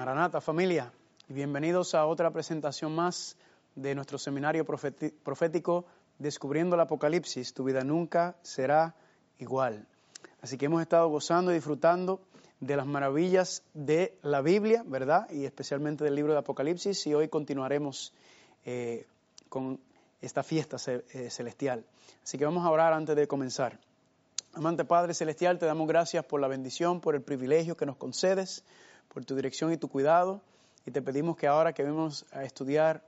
Maranata, familia, y bienvenidos a otra presentación más de nuestro seminario profético Descubriendo el Apocalipsis. Tu vida nunca será igual. Así que hemos estado gozando y disfrutando de las maravillas de la Biblia, ¿verdad? Y especialmente del libro de Apocalipsis, y hoy continuaremos con esta fiesta celestial. Así que vamos a orar antes de comenzar. Amante Padre Celestial, te damos gracias por la bendición, por el privilegio que nos concedes, por tu dirección y tu cuidado, y te pedimos que ahora que vamos a estudiar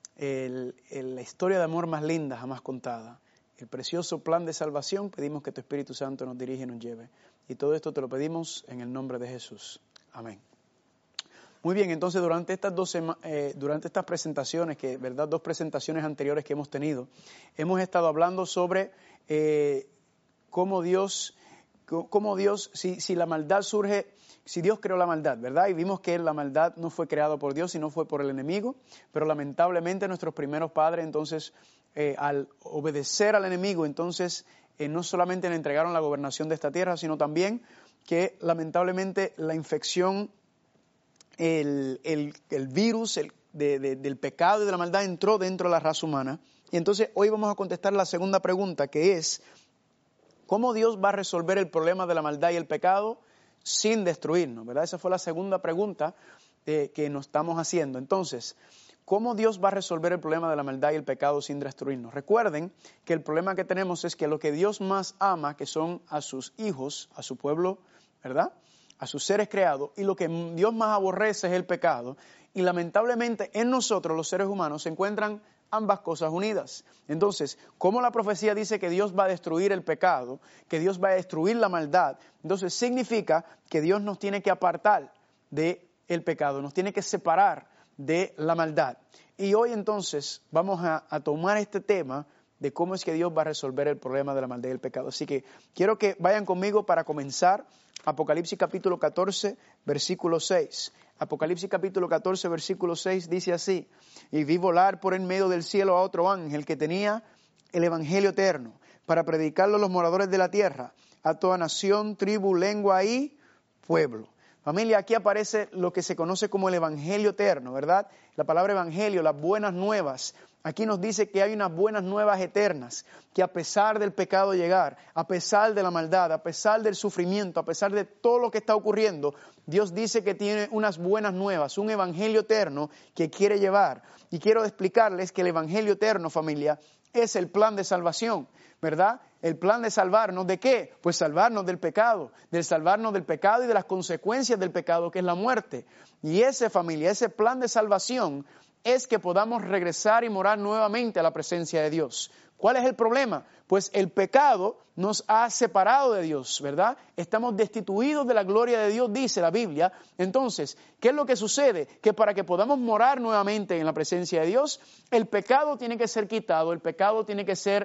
la historia de amor más linda jamás contada, el precioso plan de salvación, pedimos que tu Espíritu Santo nos dirija y nos lleve. Y todo esto te lo pedimos en el nombre de Jesús. Amén. Muy bien, entonces durante estas presentaciones, ¿verdad? 2 presentaciones anteriores que hemos tenido, hemos estado hablando sobre cómo Dios, si la maldad surge, si Dios creó la maldad, ¿verdad? Y vimos que la maldad no fue creada por Dios, sino fue por el enemigo, pero lamentablemente nuestros primeros padres, entonces, al obedecer al enemigo, entonces, no solamente le entregaron la gobernación de esta tierra, sino también que lamentablemente la infección, el virus del pecado y de la maldad entró dentro de la raza humana. Y entonces hoy vamos a contestar la segunda pregunta, que es: ¿cómo Dios va a resolver el problema de la maldad y el pecado sin destruirnos? ¿Verdad? Esa fue la segunda pregunta que nos estamos haciendo. Entonces, ¿cómo Dios va a resolver el problema de la maldad y el pecado sin destruirnos? Recuerden que el problema que tenemos es que lo que Dios más ama, que son a sus hijos, a su pueblo, ¿verdad?, a sus seres creados, y lo que Dios más aborrece es el pecado. Y lamentablemente en nosotros, los seres humanos, se encuentran ambas cosas unidas. Entonces, como la profecía dice que Dios va a destruir el pecado, que Dios va a destruir la maldad, entonces significa que Dios nos tiene que apartar del pecado, nos tiene que separar de la maldad. Y hoy entonces vamos a tomar este tema de cómo es que Dios va a resolver el problema de la maldad y el pecado. Así que quiero que vayan conmigo para comenzar. Apocalipsis capítulo 14, versículo 6. Apocalipsis capítulo 14, versículo 6 dice así: y vi volar por en medio del cielo a otro ángel que tenía el evangelio eterno, para predicarlo a los moradores de la tierra, a toda nación, tribu, lengua y pueblo. Familia, aquí aparece lo que se conoce como el evangelio eterno, ¿verdad? La palabra evangelio, las buenas nuevas. Aquí nos dice que hay unas buenas nuevas eternas, que a pesar del pecado llegar, a pesar de la maldad, a pesar del sufrimiento, a pesar de todo lo que está ocurriendo, Dios dice que tiene unas buenas nuevas, un evangelio eterno que quiere llevar. Y quiero explicarles que el evangelio eterno, familia, es el plan de salvación, ¿verdad? El plan de salvarnos, ¿de qué? Pues salvarnos del pecado y de las consecuencias del pecado, que es la muerte. Y ese plan de salvación es que podamos regresar y morar nuevamente a la presencia de Dios. ¿Cuál es el problema? Pues el pecado nos ha separado de Dios, ¿verdad? Estamos destituidos de la gloria de Dios, dice la Biblia. Entonces, ¿qué es lo que sucede? Que para que podamos morar nuevamente en la presencia de Dios, el pecado tiene que ser quitado, el pecado tiene que ser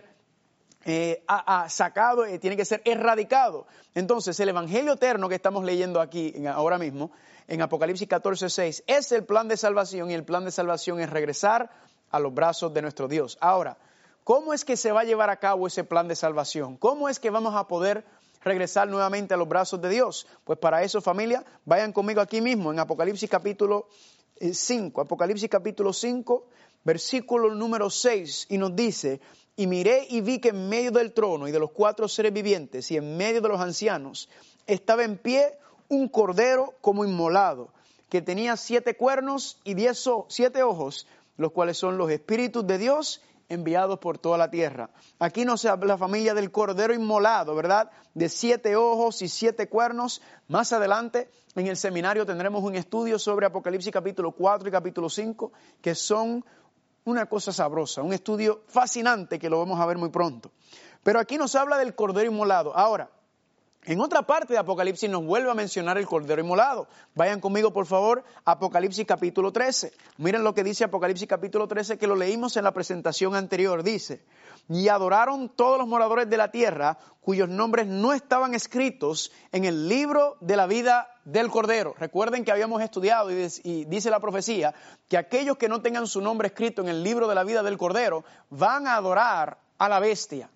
sacado, tiene que ser erradicado. Entonces, el evangelio eterno que estamos leyendo aquí ahora mismo, en Apocalipsis 14:6, es el plan de salvación, y el plan de salvación es regresar a los brazos de nuestro Dios. Ahora, ¿cómo es que se va a llevar a cabo ese plan de salvación? ¿Cómo es que vamos a poder regresar nuevamente a los brazos de Dios? Pues para eso, familia, vayan conmigo aquí mismo en Apocalipsis capítulo 5. Apocalipsis capítulo 5, versículo número 6, y nos dice: y miré y vi que en medio del trono y de los 4 seres vivientes y en medio de los ancianos estaba en pie un cordero como inmolado, que tenía 7 cuernos y 7 ojos, los cuales son los espíritus de Dios enviados por toda la tierra. Aquí nos habla la familia del cordero inmolado, ¿verdad? De 7 ojos y 7 cuernos. Más adelante en el seminario tendremos un estudio sobre Apocalipsis capítulo 4 y capítulo 5, que son una cosa sabrosa, un estudio fascinante que lo vamos a ver muy pronto. Pero aquí nos habla del cordero inmolado. Ahora, en otra parte de Apocalipsis nos vuelve a mencionar el cordero inmolado. Vayan conmigo, por favor, a Apocalipsis capítulo 13. Miren lo que dice Apocalipsis capítulo 13, que lo leímos en la presentación anterior. Dice: y adoraron todos los moradores de la tierra, cuyos nombres no estaban escritos en el libro de la vida del Cordero. Recuerden que habíamos estudiado y dice la profecía que aquellos que no tengan su nombre escrito en el libro de la vida del Cordero van a adorar a la bestia.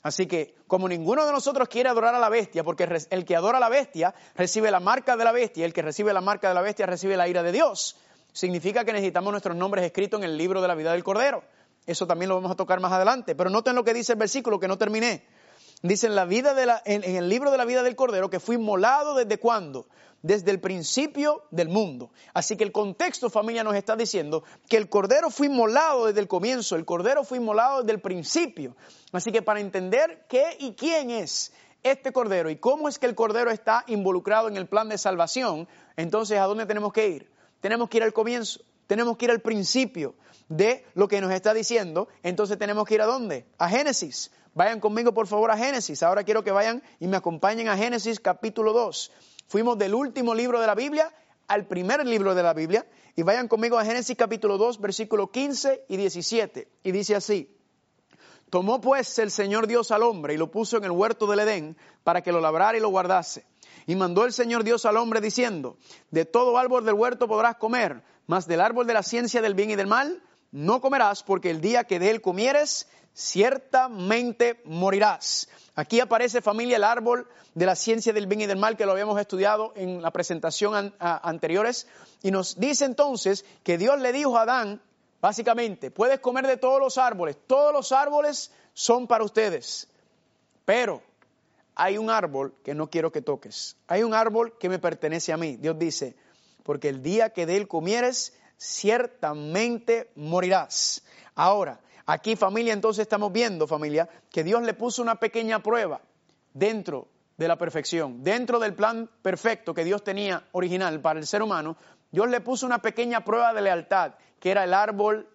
Así que, como ninguno de nosotros quiere adorar a la bestia, porque el que adora a la bestia recibe la marca de la bestia, y el que recibe la marca de la bestia recibe la ira de Dios, significa que necesitamos nuestros nombres escritos en el libro de la vida del Cordero. Eso también lo vamos a tocar más adelante. Pero noten lo que dice el versículo, que no terminé. Dice en el libro de la vida del Cordero que fue inmolado ¿desde cuándo? Desde el principio del mundo. Así que el contexto, familia, nos está diciendo que el Cordero fue inmolado desde el comienzo, el Cordero fue inmolado desde el principio. Así que para entender qué y quién es este Cordero y cómo es que el Cordero está involucrado en el plan de salvación, entonces ¿a dónde tenemos que ir? Tenemos que ir al comienzo, tenemos que ir al principio de lo que nos está diciendo. Entonces tenemos que ir ¿a dónde? A Génesis. Vayan conmigo por favor a Génesis. Ahora quiero que vayan y me acompañen a Génesis capítulo 2. Fuimos del último libro de la Biblia al primer libro de la Biblia. Y vayan conmigo a Génesis capítulo 2, versículos 15 y 17. Y dice así: tomó pues el Señor Dios al hombre y lo puso en el huerto del Edén para que lo labrara y lo guardase. Y mandó el Señor Dios al hombre diciendo: de todo árbol del huerto podrás comer, mas del árbol de la ciencia del bien y del mal no comerás, porque el día que de él comieres, ciertamente morirás. Aquí aparece, familia, el árbol de la ciencia del bien y del mal, que lo habíamos estudiado en la presentación anteriores, y nos dice entonces que Dios le dijo a Adán, básicamente, puedes comer de todos los árboles son para ustedes, pero hay un árbol que no quiero que toques, hay un árbol que me pertenece a mí. Dios dice, porque el día que de él comieres, ciertamente morirás. Ahora, aquí, familia, entonces estamos viendo, familia, que Dios le puso una pequeña prueba dentro de la perfección, dentro del plan perfecto que Dios tenía original para el ser humano. Dios le puso una pequeña prueba de lealtad, que era el árbol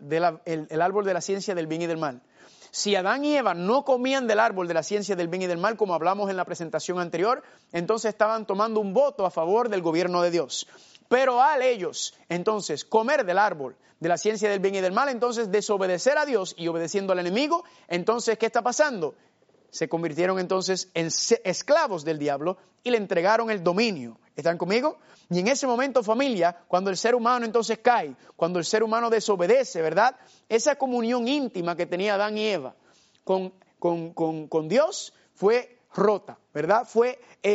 de la ciencia del bien y del mal. Si Adán y Eva no comían del árbol de la ciencia del bien y del mal, como hablamos en la presentación anterior, entonces estaban tomando un voto a favor del gobierno de Dios. Pero al ellos, entonces, comer del árbol de la ciencia del bien y del mal, entonces desobedecer a Dios y obedeciendo al enemigo, entonces, ¿qué está pasando? Se convirtieron entonces en esclavos del diablo y le entregaron el dominio. ¿Están conmigo? Y en ese momento, familia, cuando el ser humano entonces cae, cuando el ser humano desobedece, ¿verdad? Esa comunión íntima que tenía Adán y Eva con Dios fue rota, ¿verdad? Fue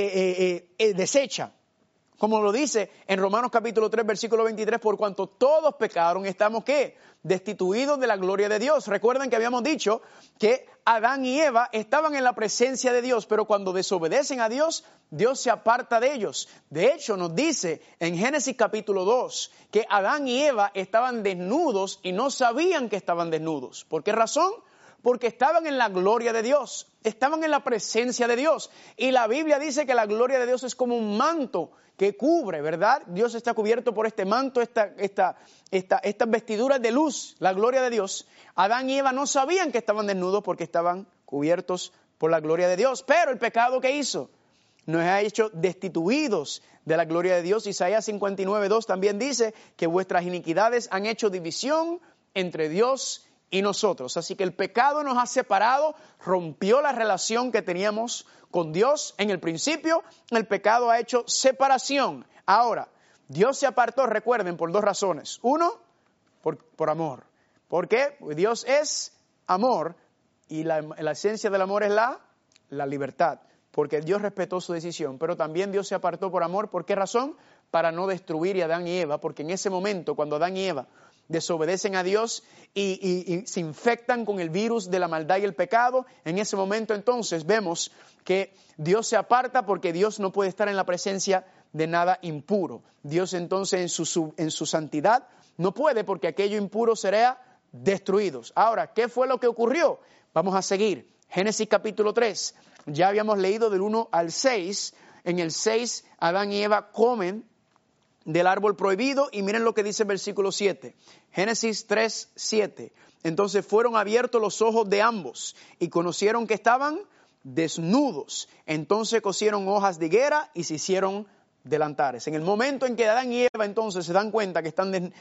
deshecha. Como lo dice en Romanos capítulo 3, versículo 23, por cuanto todos pecaron, estamos ¿qué? Destituidos de la gloria de Dios. Recuerden que habíamos dicho que Adán y Eva estaban en la presencia de Dios, pero cuando desobedecen a Dios, Dios se aparta de ellos. De hecho, nos dice en Génesis capítulo 2 que Adán y Eva estaban desnudos y no sabían que estaban desnudos. ¿Por qué razón? Porque estaban en la gloria de Dios, estaban en la presencia de Dios. Y la Biblia dice que la gloria de Dios es como un manto que cubre, ¿verdad? Dios está cubierto por este manto, estas vestiduras de luz, la gloria de Dios. Adán y Eva no sabían que estaban desnudos porque estaban cubiertos por la gloria de Dios. Pero el pecado que hizo nos ha hecho destituidos de la gloria de Dios. Isaías 59:2 también dice que vuestras iniquidades han hecho división entre Dios y nosotros. Así que el pecado nos ha separado, rompió la relación que teníamos con Dios en el principio. El pecado ha hecho separación. Ahora, Dios se apartó, recuerden, por dos razones. Uno, por amor. ¿Por qué? Porque Dios es amor y la esencia del amor es la libertad. Porque Dios respetó su decisión. Pero también Dios se apartó por amor. ¿Por qué razón? Para no destruir a Adán y Eva. Porque en ese momento, cuando Adán y Eva desobedecen a Dios y se infectan con el virus de la maldad y el pecado, en ese momento entonces vemos que Dios se aparta porque Dios no puede estar en la presencia de nada impuro. Dios entonces en su santidad no puede, porque aquello impuro será destruido. Ahora, ¿qué fue lo que ocurrió? Vamos a seguir. Génesis capítulo 3. Ya habíamos leído del 1 al 6. En el 6, Adán y Eva comen del árbol prohibido, y miren lo que dice el versículo 7. Génesis 3, 7. Entonces fueron abiertos los ojos de ambos y conocieron que estaban desnudos. Entonces cosieron hojas de higuera y se hicieron delantares. En el momento en que Adán y Eva entonces se dan cuenta que están en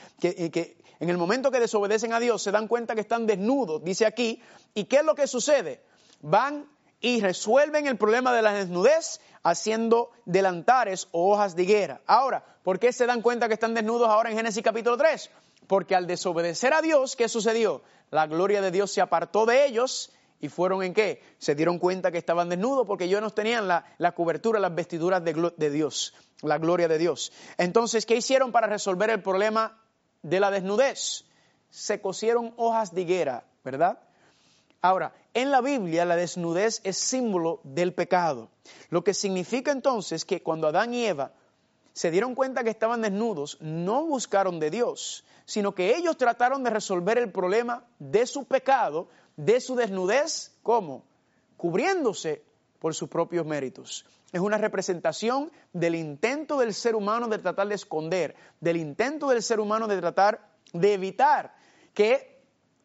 el momento que desobedecen a Dios, se dan cuenta que están desnudos, dice aquí. ¿Y qué es lo que sucede? Van y resuelven el problema de la desnudez haciendo delantares o hojas de higuera. Ahora, ¿por qué se dan cuenta que están desnudos ahora en Génesis capítulo 3? Porque al desobedecer a Dios, ¿qué sucedió? La gloria de Dios se apartó de ellos ¿Y fueron en qué? Se dieron cuenta que estaban desnudos porque ellos no tenían la cobertura, las vestiduras de Dios, la gloria de Dios. Entonces, ¿qué hicieron para resolver el problema de la desnudez? Se cosieron hojas de higuera, ¿verdad? Ahora, en la Biblia la desnudez es símbolo del pecado, lo que significa entonces que cuando Adán y Eva se dieron cuenta que estaban desnudos, no buscaron de Dios, sino que ellos trataron de resolver el problema de su pecado, de su desnudez, ¿cómo? Cubriéndose por sus propios méritos. Es una representación del intento del ser humano de tratar de esconder, del intento del ser humano de tratar de evitar que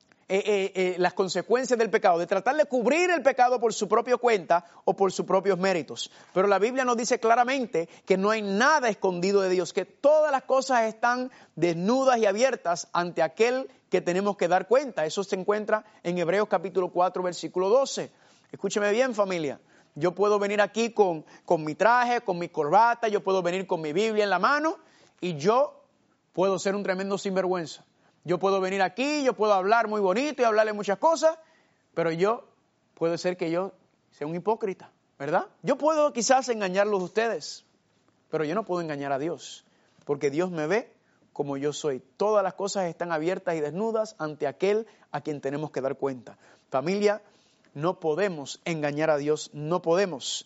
las consecuencias del pecado, de tratar de cubrir el pecado por su propia cuenta o por sus propios méritos. Pero la Biblia nos dice claramente que no hay nada escondido de Dios, que todas las cosas están desnudas y abiertas ante aquel que tenemos que dar cuenta. Eso se encuentra en Hebreos capítulo 4, versículo 12. Escúcheme bien, familia. Yo puedo venir aquí con mi traje, con mi corbata, yo puedo venir con mi Biblia en la mano y yo puedo ser un tremendo sinvergüenza. Yo puedo venir aquí, yo puedo hablar muy bonito y hablarle muchas cosas, pero puede ser que yo sea un hipócrita, ¿verdad? Yo puedo quizás engañarlos a ustedes, pero yo no puedo engañar a Dios, porque Dios me ve como yo soy. Todas las cosas están abiertas y desnudas ante aquel a quien tenemos que dar cuenta. Familia, no podemos engañar a Dios, no podemos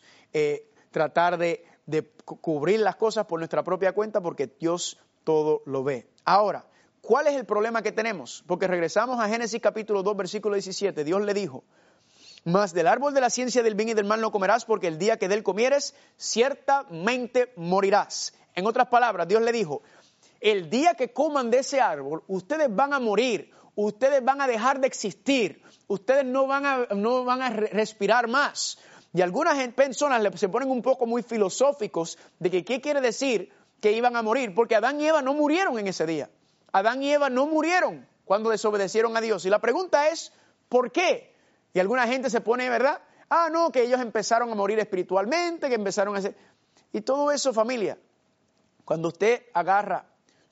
tratar de cubrir las cosas por nuestra propia cuenta, porque Dios todo lo ve. Ahora, ¿cuál es el problema que tenemos? Porque regresamos a Génesis capítulo 2, versículo 17. Dios le dijo, mas del árbol de la ciencia del bien y del mal no comerás, porque el día que de él comieres, ciertamente morirás. En otras palabras, Dios le dijo, el día que coman de ese árbol, ustedes van a morir, ustedes van a dejar de existir, ustedes no van a respirar más. Y algunas personas se ponen un poco muy filosóficos de que qué quiere decir que iban a morir, porque Adán y Eva no murieron en ese día. Adán y Eva no murieron cuando desobedecieron a Dios. Y la pregunta es, ¿por qué? Y alguna gente se pone, ¿verdad? No, que ellos empezaron a morir espiritualmente, que empezaron a hacer... Y todo eso, familia, cuando usted agarra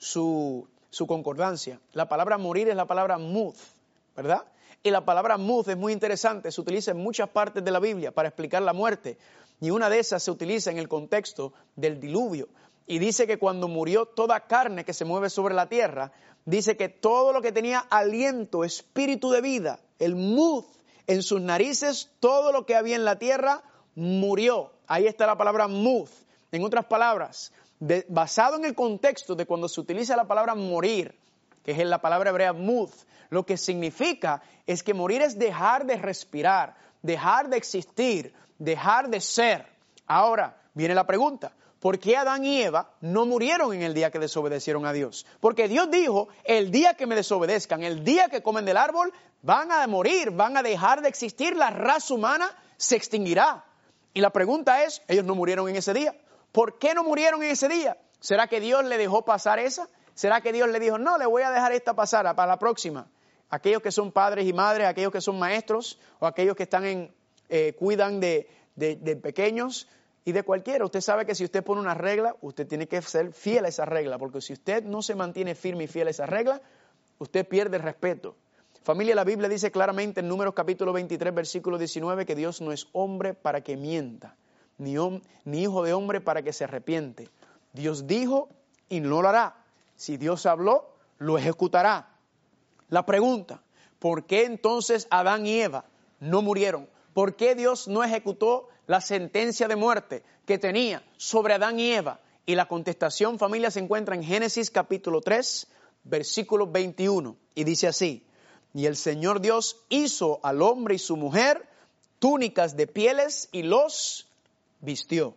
su concordancia, la palabra morir es la palabra mud, ¿verdad? Y la palabra mud es muy interesante, se utiliza en muchas partes de la Biblia para explicar la muerte. Y una de esas se utiliza en el contexto del diluvio. Y dice que cuando murió toda carne que se mueve sobre la tierra, dice que todo lo que tenía aliento, espíritu de vida, el mud en sus narices, todo lo que había en la tierra murió. Ahí está la palabra mud. En otras palabras, basado en el contexto de cuando se utiliza la palabra morir, que es la palabra hebrea mud, lo que significa es que morir es dejar de respirar, dejar de existir, dejar de ser. Ahora, viene la pregunta. ¿Por qué Adán y Eva no murieron en el día que desobedecieron a Dios? Porque Dios dijo, el día que me desobedezcan, el día que comen del árbol, van a morir, van a dejar de existir, la raza humana se extinguirá. Y la pregunta es, ellos no murieron en ese día. ¿Por qué no murieron en ese día? ¿Será que Dios le dejó pasar esa? ¿Será que Dios le dijo, no, le voy a dejar esta pasar para la próxima? Aquellos que son padres y madres, aquellos que son maestros, o aquellos que están cuidan de pequeños, y de cualquiera. Usted sabe que si usted pone una regla, usted tiene que ser fiel a esa regla, porque si usted no se mantiene firme y fiel a esa regla, usted pierde el respeto. Familia, la Biblia dice claramente en Números capítulo 23, versículo 19, que Dios no es hombre para que mienta, ni hijo de hombre para que se arrepiente. Dios dijo y no lo hará. Si Dios habló, lo ejecutará. La pregunta, ¿por qué entonces Adán y Eva no murieron? ¿Por qué Dios no ejecutó la sentencia de muerte que tenía sobre Adán y Eva? Y la contestación, familia, se encuentra en Génesis capítulo 3, versículo 21. Y dice así, y el Señor Dios hizo al hombre y su mujer túnicas de pieles y los vistió.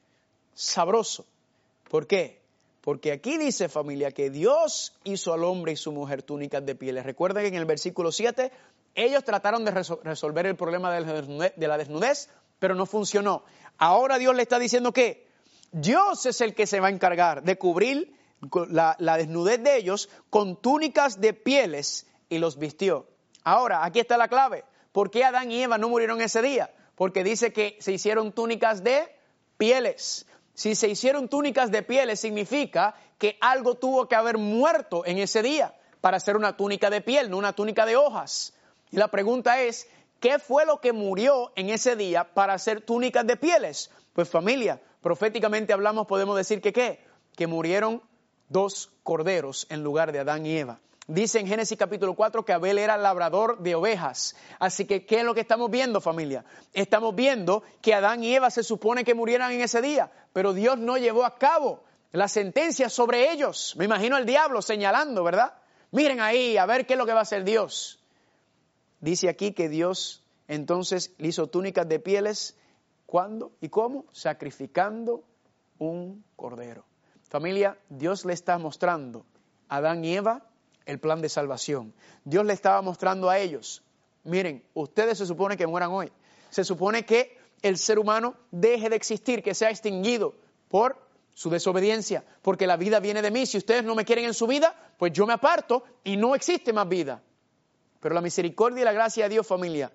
Sabroso. ¿Por qué? Porque aquí dice, familia, que Dios hizo al hombre y su mujer túnicas de pieles. Recuerden que en el versículo 7, ellos trataron de resolver el problema de la desnudez, pero no funcionó. Ahora Dios le está diciendo que Dios es el que se va a encargar de cubrir la desnudez de ellos con túnicas de pieles y los vistió. Ahora, aquí está la clave. ¿Por qué Adán y Eva no murieron ese día? Porque dice que se hicieron túnicas de pieles. Si se hicieron túnicas de pieles, significa que algo tuvo que haber muerto en ese día para hacer una túnica de piel, no una túnica de hojas. Y la pregunta es, ¿qué fue lo que murió en ese día para hacer túnicas de pieles? Pues familia, proféticamente hablamos, podemos decir que ¿qué? Que murieron 2 corderos en lugar de Adán y Eva. Dice en Génesis capítulo 4 que Abel era labrador de ovejas. Así que, ¿qué es lo que estamos viendo, familia? Estamos viendo que Adán y Eva se supone que murieran en ese día, pero Dios no llevó a cabo la sentencia sobre ellos. Me imagino al diablo señalando, ¿verdad? Miren ahí, a ver qué es lo que va a hacer Dios. Dice aquí que Dios entonces le hizo túnicas de pieles. ¿Cuándo y cómo? Sacrificando un cordero. Familia, Dios le está mostrando a Adán y Eva el plan de salvación. Dios le estaba mostrando a ellos, miren, ustedes se supone que mueran hoy. Se supone que el ser humano deje de existir, que sea extinguido por su desobediencia, porque la vida viene de mí. Si ustedes no me quieren en su vida, pues yo me aparto y no existe más vida. Pero la misericordia y la gracia de Dios, familia,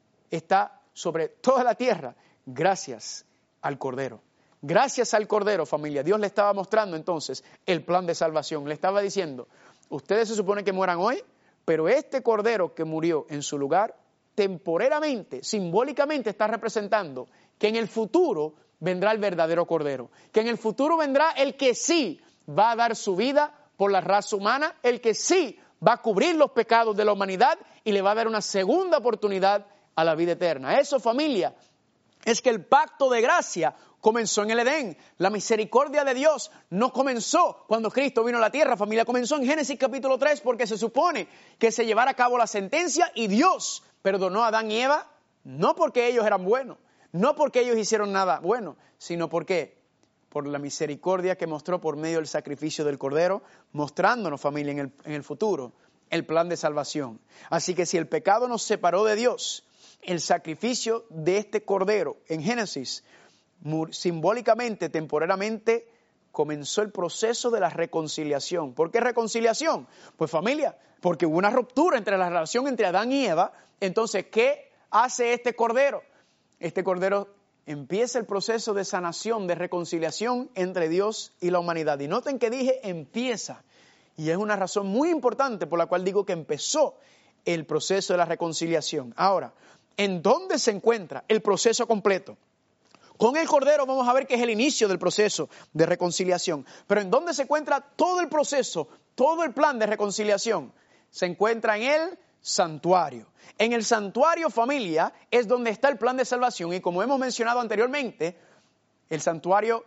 está sobre toda la tierra gracias al Cordero. Gracias al Cordero, familia, Dios le estaba mostrando entonces el plan de salvación. Le estaba diciendo, ustedes se supone que mueran hoy, pero este Cordero que murió en su lugar, temporeramente, simbólicamente está representando que en el futuro vendrá el verdadero Cordero. Que en el futuro vendrá el que sí va a dar su vida por la raza humana, el que sí va a cubrir los pecados de la humanidad y le va a dar una segunda oportunidad a la vida eterna. Eso, familia, es que el pacto de gracia comenzó en el Edén. La misericordia de Dios no comenzó cuando Cristo vino a la tierra, familia. Comenzó en Génesis capítulo 3 porque se supone que se llevara a cabo la sentencia y Dios perdonó a Adán y Eva, no porque ellos eran buenos, no porque ellos hicieron nada bueno, sino porque por la misericordia que mostró por medio del sacrificio del Cordero, mostrándonos, familia, en el futuro, el plan de salvación. Así que si el pecado nos separó de Dios, el sacrificio de este Cordero en Génesis, simbólicamente, temporalmente, comenzó el proceso de la reconciliación. ¿Por qué reconciliación? Pues familia, porque hubo una ruptura entre la relación entre Adán y Eva. Entonces, ¿qué hace este Cordero? Este Cordero empieza el proceso de sanación, de reconciliación entre Dios y la humanidad. Y noten que dije empieza. Y es una razón muy importante por la cual digo que empezó el proceso de la reconciliación. Ahora, ¿en dónde se encuentra el proceso completo? Con el Cordero vamos a ver que es el inicio del proceso de reconciliación. Pero ¿en dónde se encuentra todo el proceso, todo el plan de reconciliación? Se encuentra en el santuario. En el santuario, familia, es donde está el plan de salvación. Y como hemos mencionado anteriormente, el santuario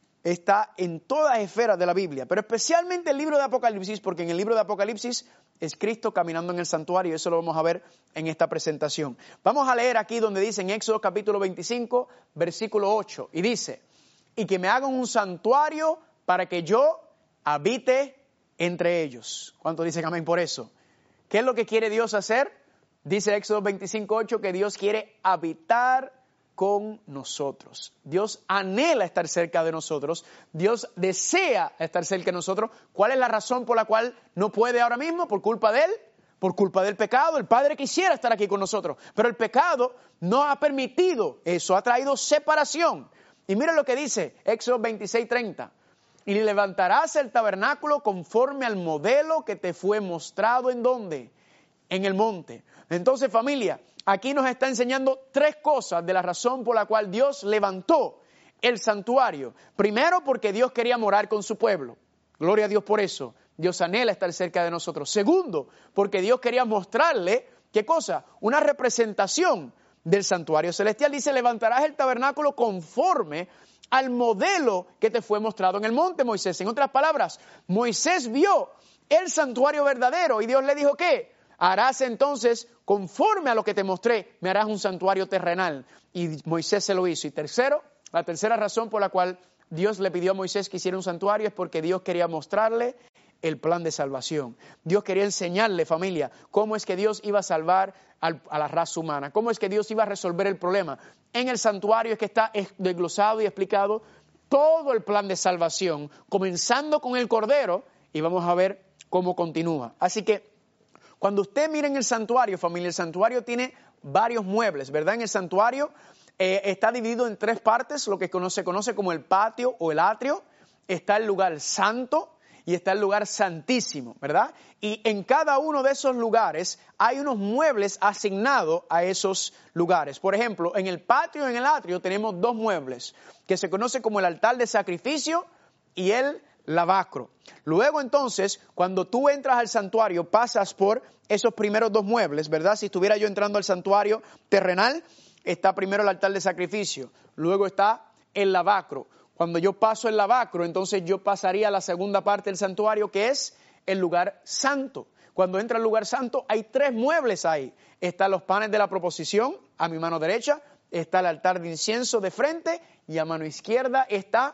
está en todas las esferas de la Biblia, pero especialmente el libro de Apocalipsis, porque en el libro de Apocalipsis es Cristo caminando en el santuario, y eso lo vamos a ver en esta presentación. Vamos a leer aquí donde dice en Éxodo capítulo 25, versículo 8, y dice, y que me hagan un santuario para que yo habite entre ellos. ¿Cuántos dicen amén por eso? ¿Qué es lo que quiere Dios hacer? Dice Éxodo 25, 8, que Dios quiere habitar con nosotros. Dios anhela estar cerca de nosotros. Dios desea estar cerca de nosotros. ¿Cuál es la razón por la cual no puede ahora mismo? Por culpa de Él, por culpa del pecado. El Padre quisiera estar aquí con nosotros, pero el pecado no ha permitido eso, ha traído separación. Y mira lo que dice Éxodo 26, 30. Y levantarás el tabernáculo conforme al modelo que te fue mostrado. ¿En dónde? En el monte. Entonces, familia, aquí nos está enseñando 3 cosas de la razón por la cual Dios levantó el santuario. Primero, porque Dios quería morar con su pueblo. Gloria a Dios por eso. Dios anhela estar cerca de nosotros. Segundo, porque Dios quería mostrarle, ¿qué cosa? Una representación del santuario celestial. Dice, levantarás el tabernáculo conforme al modelo que te fue mostrado en el monte, Moisés. En otras palabras, Moisés vio el santuario verdadero y Dios le dijo, ¿qué? Harás entonces, conforme a lo que te mostré, me harás un santuario terrenal. Y Moisés se lo hizo. Y tercero, la tercera razón por la cual Dios le pidió a Moisés que hiciera un santuario es porque Dios quería mostrarle el plan de salvación. Dios quería enseñarle, familia, cómo es que Dios iba a salvar a la raza humana, cómo es que Dios iba a resolver el problema. En el santuario es que está desglosado y explicado todo el plan de salvación, comenzando con el Cordero, y vamos a ver cómo continúa. Así que, cuando usted mire en el santuario, familia, el santuario tiene varios muebles, ¿verdad? En el santuario está dividido en 3 partes, lo que se conoce como el patio o el atrio. Está el lugar santo y está el lugar santísimo, ¿verdad? Y en cada uno de esos lugares hay unos muebles asignados a esos lugares. Por ejemplo, en el patio y en el atrio tenemos dos muebles que se conoce como el altar de sacrificio y el lavacro. Luego entonces, cuando tú entras al santuario, pasas por esos primeros dos muebles, ¿verdad? Si estuviera yo entrando al santuario terrenal, está primero el altar de sacrificio, luego está el lavacro. Cuando yo paso el lavacro, entonces yo pasaría a la segunda parte del santuario, que es el lugar santo. Cuando entra al lugar santo, hay tres muebles ahí. Están los panes de la proposición, a mi mano derecha, está el altar de incienso de frente, y a mano izquierda está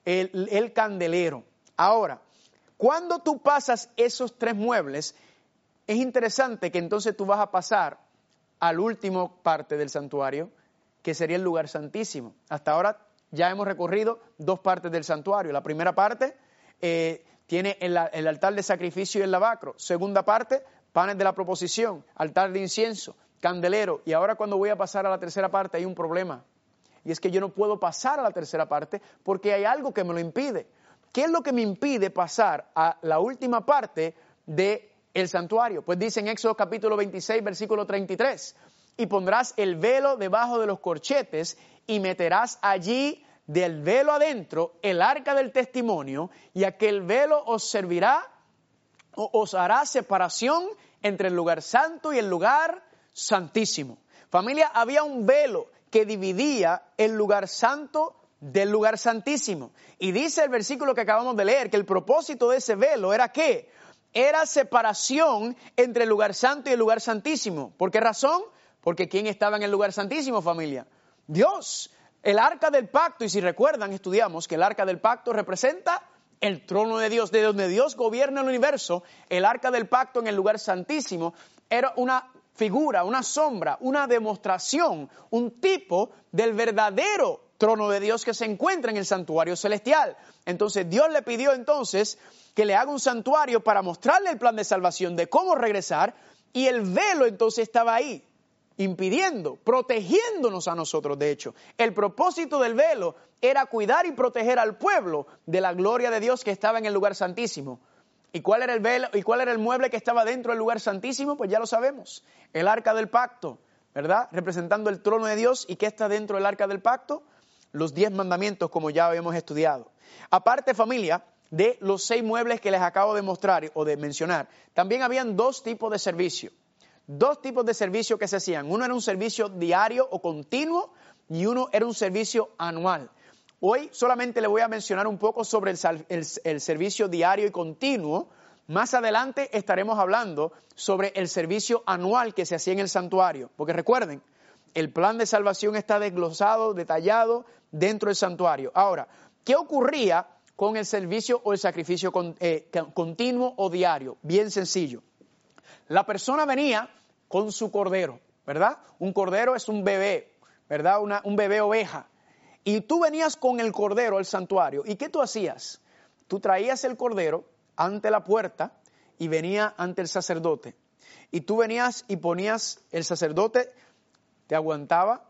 el candelero. Ahora, cuando tú pasas esos tres muebles, es interesante que entonces tú vas a pasar a la última parte del santuario, que sería el lugar santísimo. Hasta ahora ya hemos recorrido dos partes del santuario. La primera parte tiene el altar de sacrificio y el lavacro. Segunda parte, panes de la proposición, altar de incienso, candelero. Y ahora cuando voy a pasar a la tercera parte hay un problema. Y es que yo no puedo pasar a la tercera parte porque hay algo que me lo impide. ¿Qué es lo que me impide pasar a la última parte del santuario? Pues dice en Éxodo capítulo 26, versículo 33, y pondrás el velo debajo de los corchetes y meterás allí del velo adentro el arca del testimonio, y aquel velo os servirá, os hará separación entre el lugar santo y el lugar santísimo. Familia, había un velo que dividía el lugar santo del lugar santísimo. Y dice el versículo que acabamos de leer que el propósito de ese velo era ¿qué? Era separación entre el lugar santo y el lugar santísimo. ¿Por qué razón? Porque ¿quién estaba en el lugar santísimo, familia? Dios, el arca del pacto. Y si recuerdan, estudiamos que el arca del pacto representa el trono de Dios, de donde Dios gobierna el universo. El arca del pacto en el lugar santísimo era una figura, una sombra, una demostración, un tipo del verdadero trono de Dios que se encuentra en el santuario celestial. Entonces Dios le pidió entonces que le haga un santuario para mostrarle el plan de salvación de cómo regresar, y el velo entonces estaba ahí, impidiendo, protegiéndonos a nosotros. De hecho, el propósito del velo era cuidar y proteger al pueblo de la gloria de Dios que estaba en el lugar santísimo. ¿Y cuál era el velo y cuál era el mueble que estaba dentro del lugar santísimo? Pues ya lo sabemos, el arca del pacto, ¿verdad? Representando el trono de Dios. ¿Y qué está dentro del arca del pacto? Los 10 mandamientos, como ya habíamos estudiado. Aparte, familia, de los 6 muebles que les acabo de mostrar o de mencionar, también habían 2 tipos de servicio. 2 tipos de servicio que se hacían. Uno era un servicio diario o continuo y uno era un servicio anual. Hoy solamente le voy a mencionar un poco sobre el servicio diario y continuo. Más adelante estaremos hablando sobre el servicio anual que se hacía en el santuario. Porque recuerden, el plan de salvación está desglosado, detallado dentro del santuario. Ahora, ¿qué ocurría con el servicio o el sacrificio continuo o diario? Bien sencillo. La persona venía con su cordero, ¿verdad? Un cordero es un bebé, ¿verdad? Un bebé oveja. Y tú venías con el cordero al santuario. ¿Y qué tú hacías? Tú traías el cordero ante la puerta y venía ante el sacerdote. Y tú venías y ponías, el sacerdote te aguantaba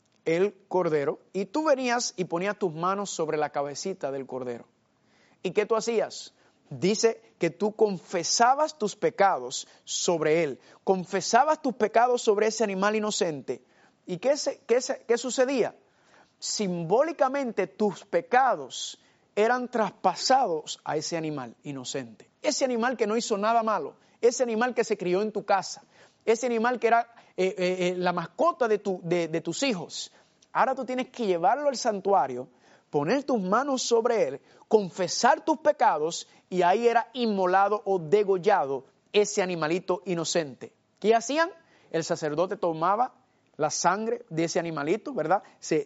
el cordero y tú venías y ponías tus manos sobre la cabecita del cordero. ¿Y qué tú hacías? Dice que tú confesabas tus pecados sobre él, confesabas tus pecados sobre ese animal inocente. ¿Y qué sucedía? Simbólicamente tus pecados eran traspasados a ese animal inocente. Ese animal que no hizo nada malo, ese animal que se crió en tu casa, ese animal que era la mascota de tus hijos. Ahora tú tienes que llevarlo al santuario, poner tus manos sobre él, confesar tus pecados, y ahí era inmolado o degollado ese animalito inocente. ¿Qué hacían? El sacerdote tomaba la sangre de ese animalito, ¿verdad?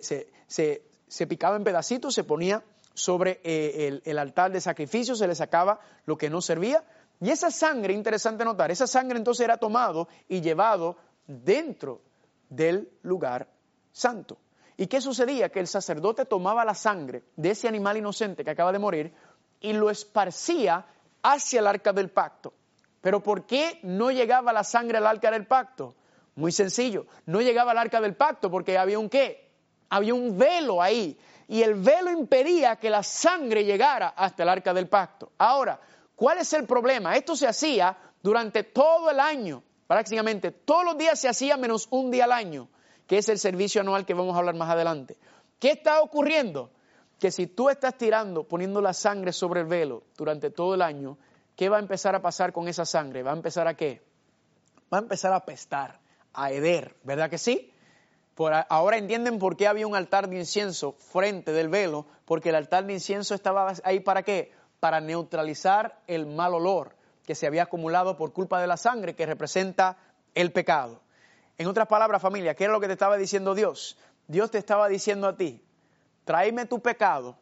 Se picaba en pedacitos, se ponía sobre el altar de sacrificio, se le sacaba lo que no servía. Y esa sangre, interesante notar, esa sangre entonces era tomado y llevado dentro del lugar santo. ¿Y qué sucedía? Que el sacerdote tomaba la sangre de ese animal inocente que acaba de morir y lo esparcía hacia el arca del pacto. ¿Pero por qué no llegaba la sangre al arca del pacto? Muy sencillo, no llegaba al arca del pacto porque había un ¿qué? Había un velo ahí, y el velo impedía que la sangre llegara hasta el arca del pacto. Ahora, ¿Cuál es el problema? Esto se hacía durante todo el año, prácticamente todos los días se hacía menos un día al año, que es el servicio anual que vamos a hablar más adelante. ¿Qué está ocurriendo? Que si tú estás poniendo la sangre sobre el velo durante todo el año, ¿qué va a empezar a pasar con esa sangre? ¿Va a empezar a qué? Va a empezar a apestar, a heder, ¿verdad que sí? Ahora entienden por qué había un altar de incienso frente del velo, porque el altar de incienso estaba ahí ¿para qué? Para neutralizar el mal olor que se había acumulado por culpa de la sangre que representa el pecado. En otras palabras, familia, ¿qué era lo que te estaba diciendo Dios? Dios te estaba diciendo a ti, tráeme tu pecado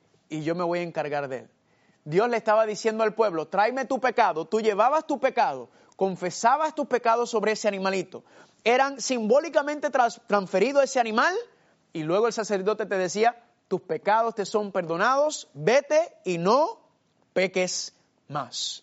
y yo me voy a encargar de él. Dios le estaba diciendo al pueblo, tráeme tu pecado, tú llevabas tu pecado, confesabas tus pecados sobre ese animalito. Eran simbólicamente transferidos a ese animal y luego el sacerdote te decía, tus pecados te son perdonados, vete y no peques más.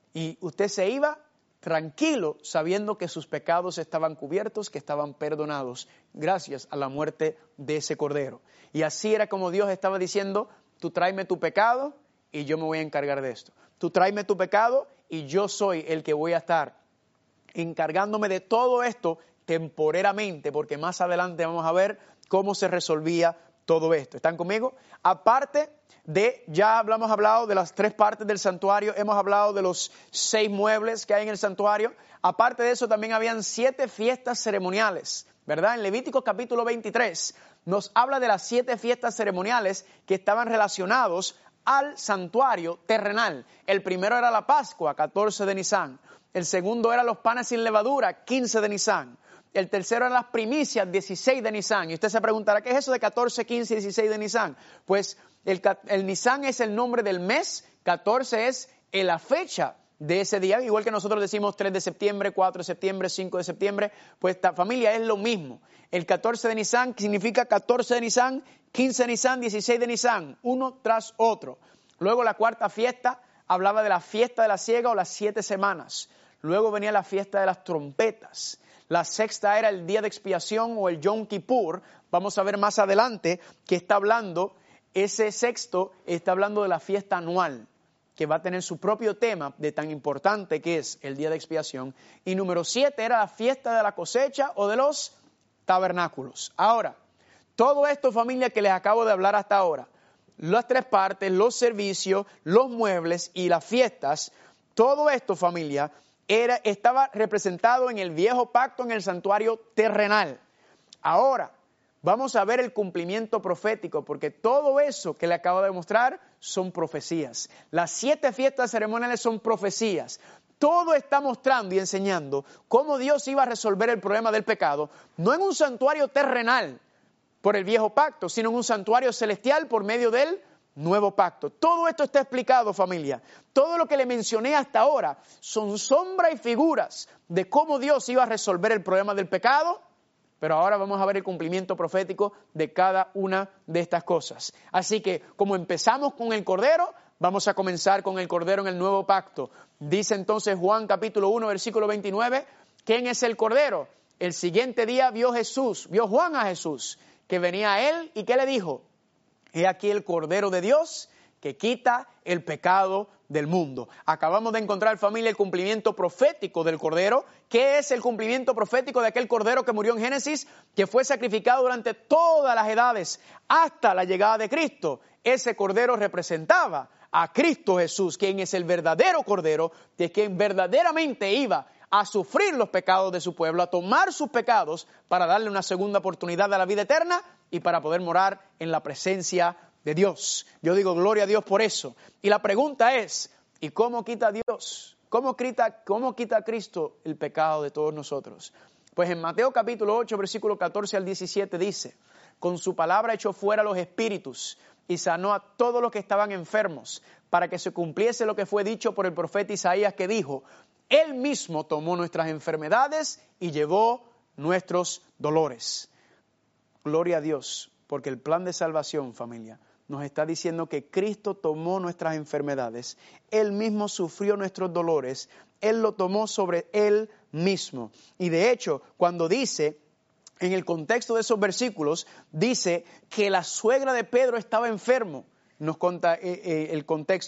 Y usted se iba tranquilo sabiendo que sus pecados estaban cubiertos, que estaban perdonados gracias a la muerte de ese cordero. Y así era como Dios estaba diciendo, tú tráeme tu pecado y yo me voy a encargar de esto. Tú tráeme tu pecado y yo soy el que voy a estar encargándome de todo esto temporeramente, porque más adelante vamos a ver cómo se resolvía todo esto. ¿Están conmigo? Aparte de, ya hemos hablado de las 3 partes del santuario, hemos hablado de los 6 muebles que hay en el santuario. Aparte de eso también habían 7 fiestas ceremoniales, ¿verdad? En Levítico capítulo 23 nos habla de las 7 fiestas ceremoniales que estaban relacionados al santuario terrenal. El primero era la Pascua, 14 de Nisán. El segundo era los panes sin levadura, 15 de Nisán. El tercero eran las primicias, 16 de Nisán. Y usted se preguntará, ¿qué es eso de 14, 15 y 16 de Nisán? Pues el Nisán es el nombre del mes, 14 es la fecha de ese día, igual que nosotros decimos 3 de septiembre, 4 de septiembre, 5 de septiembre, pues esta familia es lo mismo. El 14 de Nisán significa 14 de Nisán, 15 de Nisán, 16 de Nisán, uno tras otro. Luego la cuarta fiesta hablaba de la fiesta de la siega o las 7 semanas. Luego venía la fiesta de las trompetas. La sexta era el día de expiación o el Yom Kippur. Vamos a ver más adelante que está hablando, ese sexto está hablando de la fiesta anual, que va a tener su propio tema de tan importante que es el día de expiación. Y número 7 era la fiesta de la cosecha o de los tabernáculos. Ahora, todo esto, familia, que les acabo de hablar hasta ahora, las 3 partes, los servicios, los muebles y las fiestas, todo esto, familia, estaba representado en el viejo pacto en el santuario terrenal. Ahora, vamos a ver el cumplimiento profético, porque todo eso que le acabo de mostrar son profecías. Las 7 fiestas ceremoniales son profecías. Todo está mostrando y enseñando cómo Dios iba a resolver el problema del pecado, no en un santuario terrenal por el viejo pacto, sino en un santuario celestial por medio del nuevo pacto. Todo esto está explicado, familia. Todo lo que le mencioné hasta ahora son sombras y figuras de cómo Dios iba a resolver el problema del pecado, pero ahora vamos a ver el cumplimiento profético de cada una de estas cosas. Así que, como empezamos con el Cordero, vamos a comenzar con el Cordero en el nuevo pacto. Dice entonces Juan capítulo 1, versículo 29, ¿quién es el Cordero? El siguiente día vio Juan a Jesús, que venía a él, ¿y qué le dijo? He aquí el Cordero de Dios que quita el pecado del mundo. Acabamos de encontrar, familia, el cumplimiento profético del Cordero. ¿Qué es el cumplimiento profético de aquel Cordero que murió en Génesis, que fue sacrificado durante todas las edades hasta la llegada de Cristo? Ese Cordero representaba a Cristo Jesús, quien es el verdadero Cordero, de quien verdaderamente iba a sufrir los pecados de su pueblo, a tomar sus pecados para darle una segunda oportunidad a la vida eterna y para poder morar en la presencia de Dios. Yo digo gloria a Dios por eso. Y la pregunta es, ¿y cómo quita Dios? ¿Cómo quita Cristo el pecado de todos nosotros? Pues en Mateo capítulo 8, versículo 14 al 17 dice, con su palabra echó fuera los espíritus y sanó a todos los que estaban enfermos, para que se cumpliese lo que fue dicho por el profeta Isaías, que dijo, Él mismo tomó nuestras enfermedades y llevó nuestros dolores. Gloria a Dios, porque el plan de salvación, familia, nos está diciendo que Cristo tomó nuestras enfermedades, Él mismo sufrió nuestros dolores, Él lo tomó sobre Él mismo. Y de hecho, cuando dice, en el contexto de esos versículos, dice que la suegra de Pedro estaba enfermo. Nos cuenta el contexto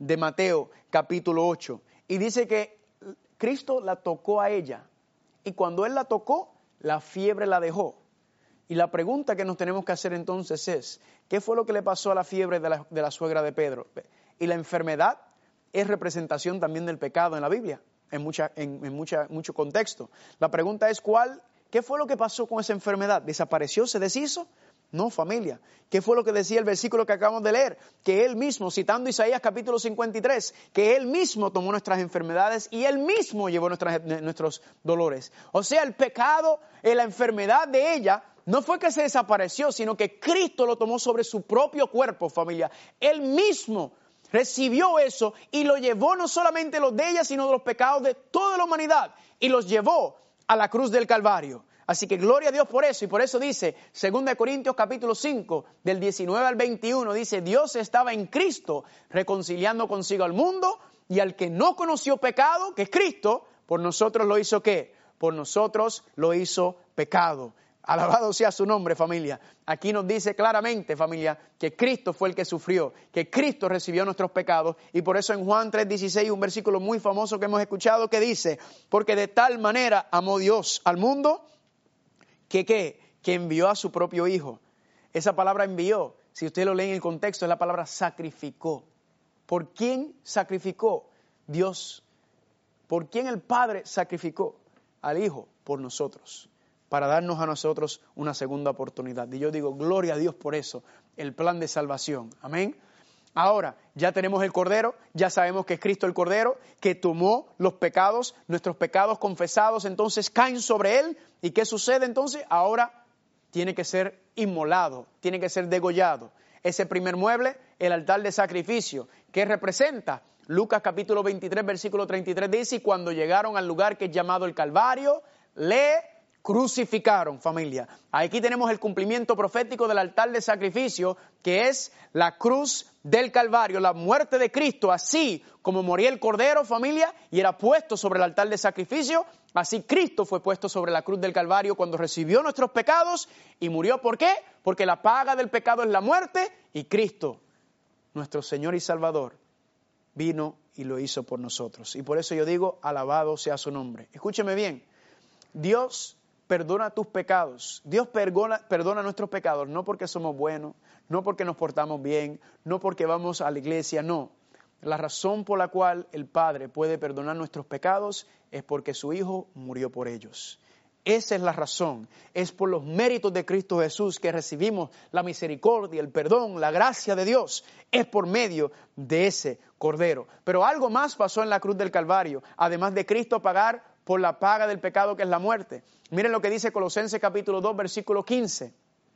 de Mateo capítulo 8. Y dice que Cristo la tocó a ella. Y cuando Él la tocó, la fiebre la dejó. Y la pregunta que nos tenemos que hacer entonces es, ¿qué fue lo que le pasó a la fiebre de la suegra de Pedro? Y la enfermedad es representación también del pecado en la Biblia, en mucho contexto. La pregunta es, ¿qué fue lo que pasó con esa enfermedad? ¿Desapareció? ¿Se deshizo? No, familia. ¿Qué fue lo que decía el versículo que acabamos de leer? Que Él mismo, citando Isaías capítulo 53, que Él mismo tomó nuestras enfermedades y Él mismo llevó nuestros dolores. O sea, el pecado, la enfermedad de ella, no fue que se desapareció, sino que Cristo lo tomó sobre su propio cuerpo, familia. Él mismo recibió eso y lo llevó no solamente los de ella, sino de los pecados de toda la humanidad. Y los llevó a la cruz del Calvario. Así que gloria a Dios por eso. Y por eso dice, 2 Corintios capítulo 5, del 19 al 21, dice, Dios estaba en Cristo reconciliando consigo al mundo y al que no conoció pecado, que es Cristo, por nosotros lo hizo ¿qué? Por nosotros lo hizo pecado. Alabado sea su nombre, familia. Aquí nos dice claramente, familia, que Cristo fue el que sufrió, que Cristo recibió nuestros pecados. Y por eso en Juan 3:16, un versículo muy famoso que hemos escuchado, que dice, porque de tal manera amó Dios al mundo, que envió a su propio Hijo. Esa palabra envió, si usted lo lee en el contexto, es la palabra sacrificó. ¿Por quién sacrificó? Dios. ¿Por quién el Padre sacrificó al Hijo? Por nosotros, para darnos a nosotros una segunda oportunidad. Y yo digo, gloria a Dios por eso, el plan de salvación. Amén. Ahora, ya tenemos el Cordero, ya sabemos que es Cristo el Cordero, que tomó los pecados, nuestros pecados confesados, entonces caen sobre Él. ¿Y qué sucede entonces? Ahora tiene que ser inmolado, tiene que ser degollado. Ese primer mueble, el altar de sacrificio, ¿qué representa? Lucas capítulo 23, versículo 33 dice, y cuando llegaron al lugar que es llamado el Calvario, le crucificaron, familia. Aquí tenemos el cumplimiento profético del altar de sacrificio, que es la cruz del Calvario, la muerte de Cristo. Así como moría el Cordero, familia, y era puesto sobre el altar de sacrificio, así Cristo fue puesto sobre la cruz del Calvario cuando recibió nuestros pecados y murió. ¿Por qué? Porque la paga del pecado es la muerte, y Cristo, nuestro Señor y Salvador, vino y lo hizo por nosotros. Y por eso yo digo, alabado sea su nombre. Escúcheme bien, Dios perdona tus pecados. Dios perdona nuestros pecados, no porque somos buenos, no porque nos portamos bien, no porque vamos a la iglesia, no. La razón por la cual el Padre puede perdonar nuestros pecados es porque su Hijo murió por ellos. Esa es la razón. Es por los méritos de Cristo Jesús que recibimos la misericordia, el perdón, la gracia de Dios. Es por medio de ese Cordero. Pero algo más pasó en la cruz del Calvario, además de Cristo pagar por la paga del pecado que es la muerte. Miren lo que dice Colosenses capítulo 2, versículo 15.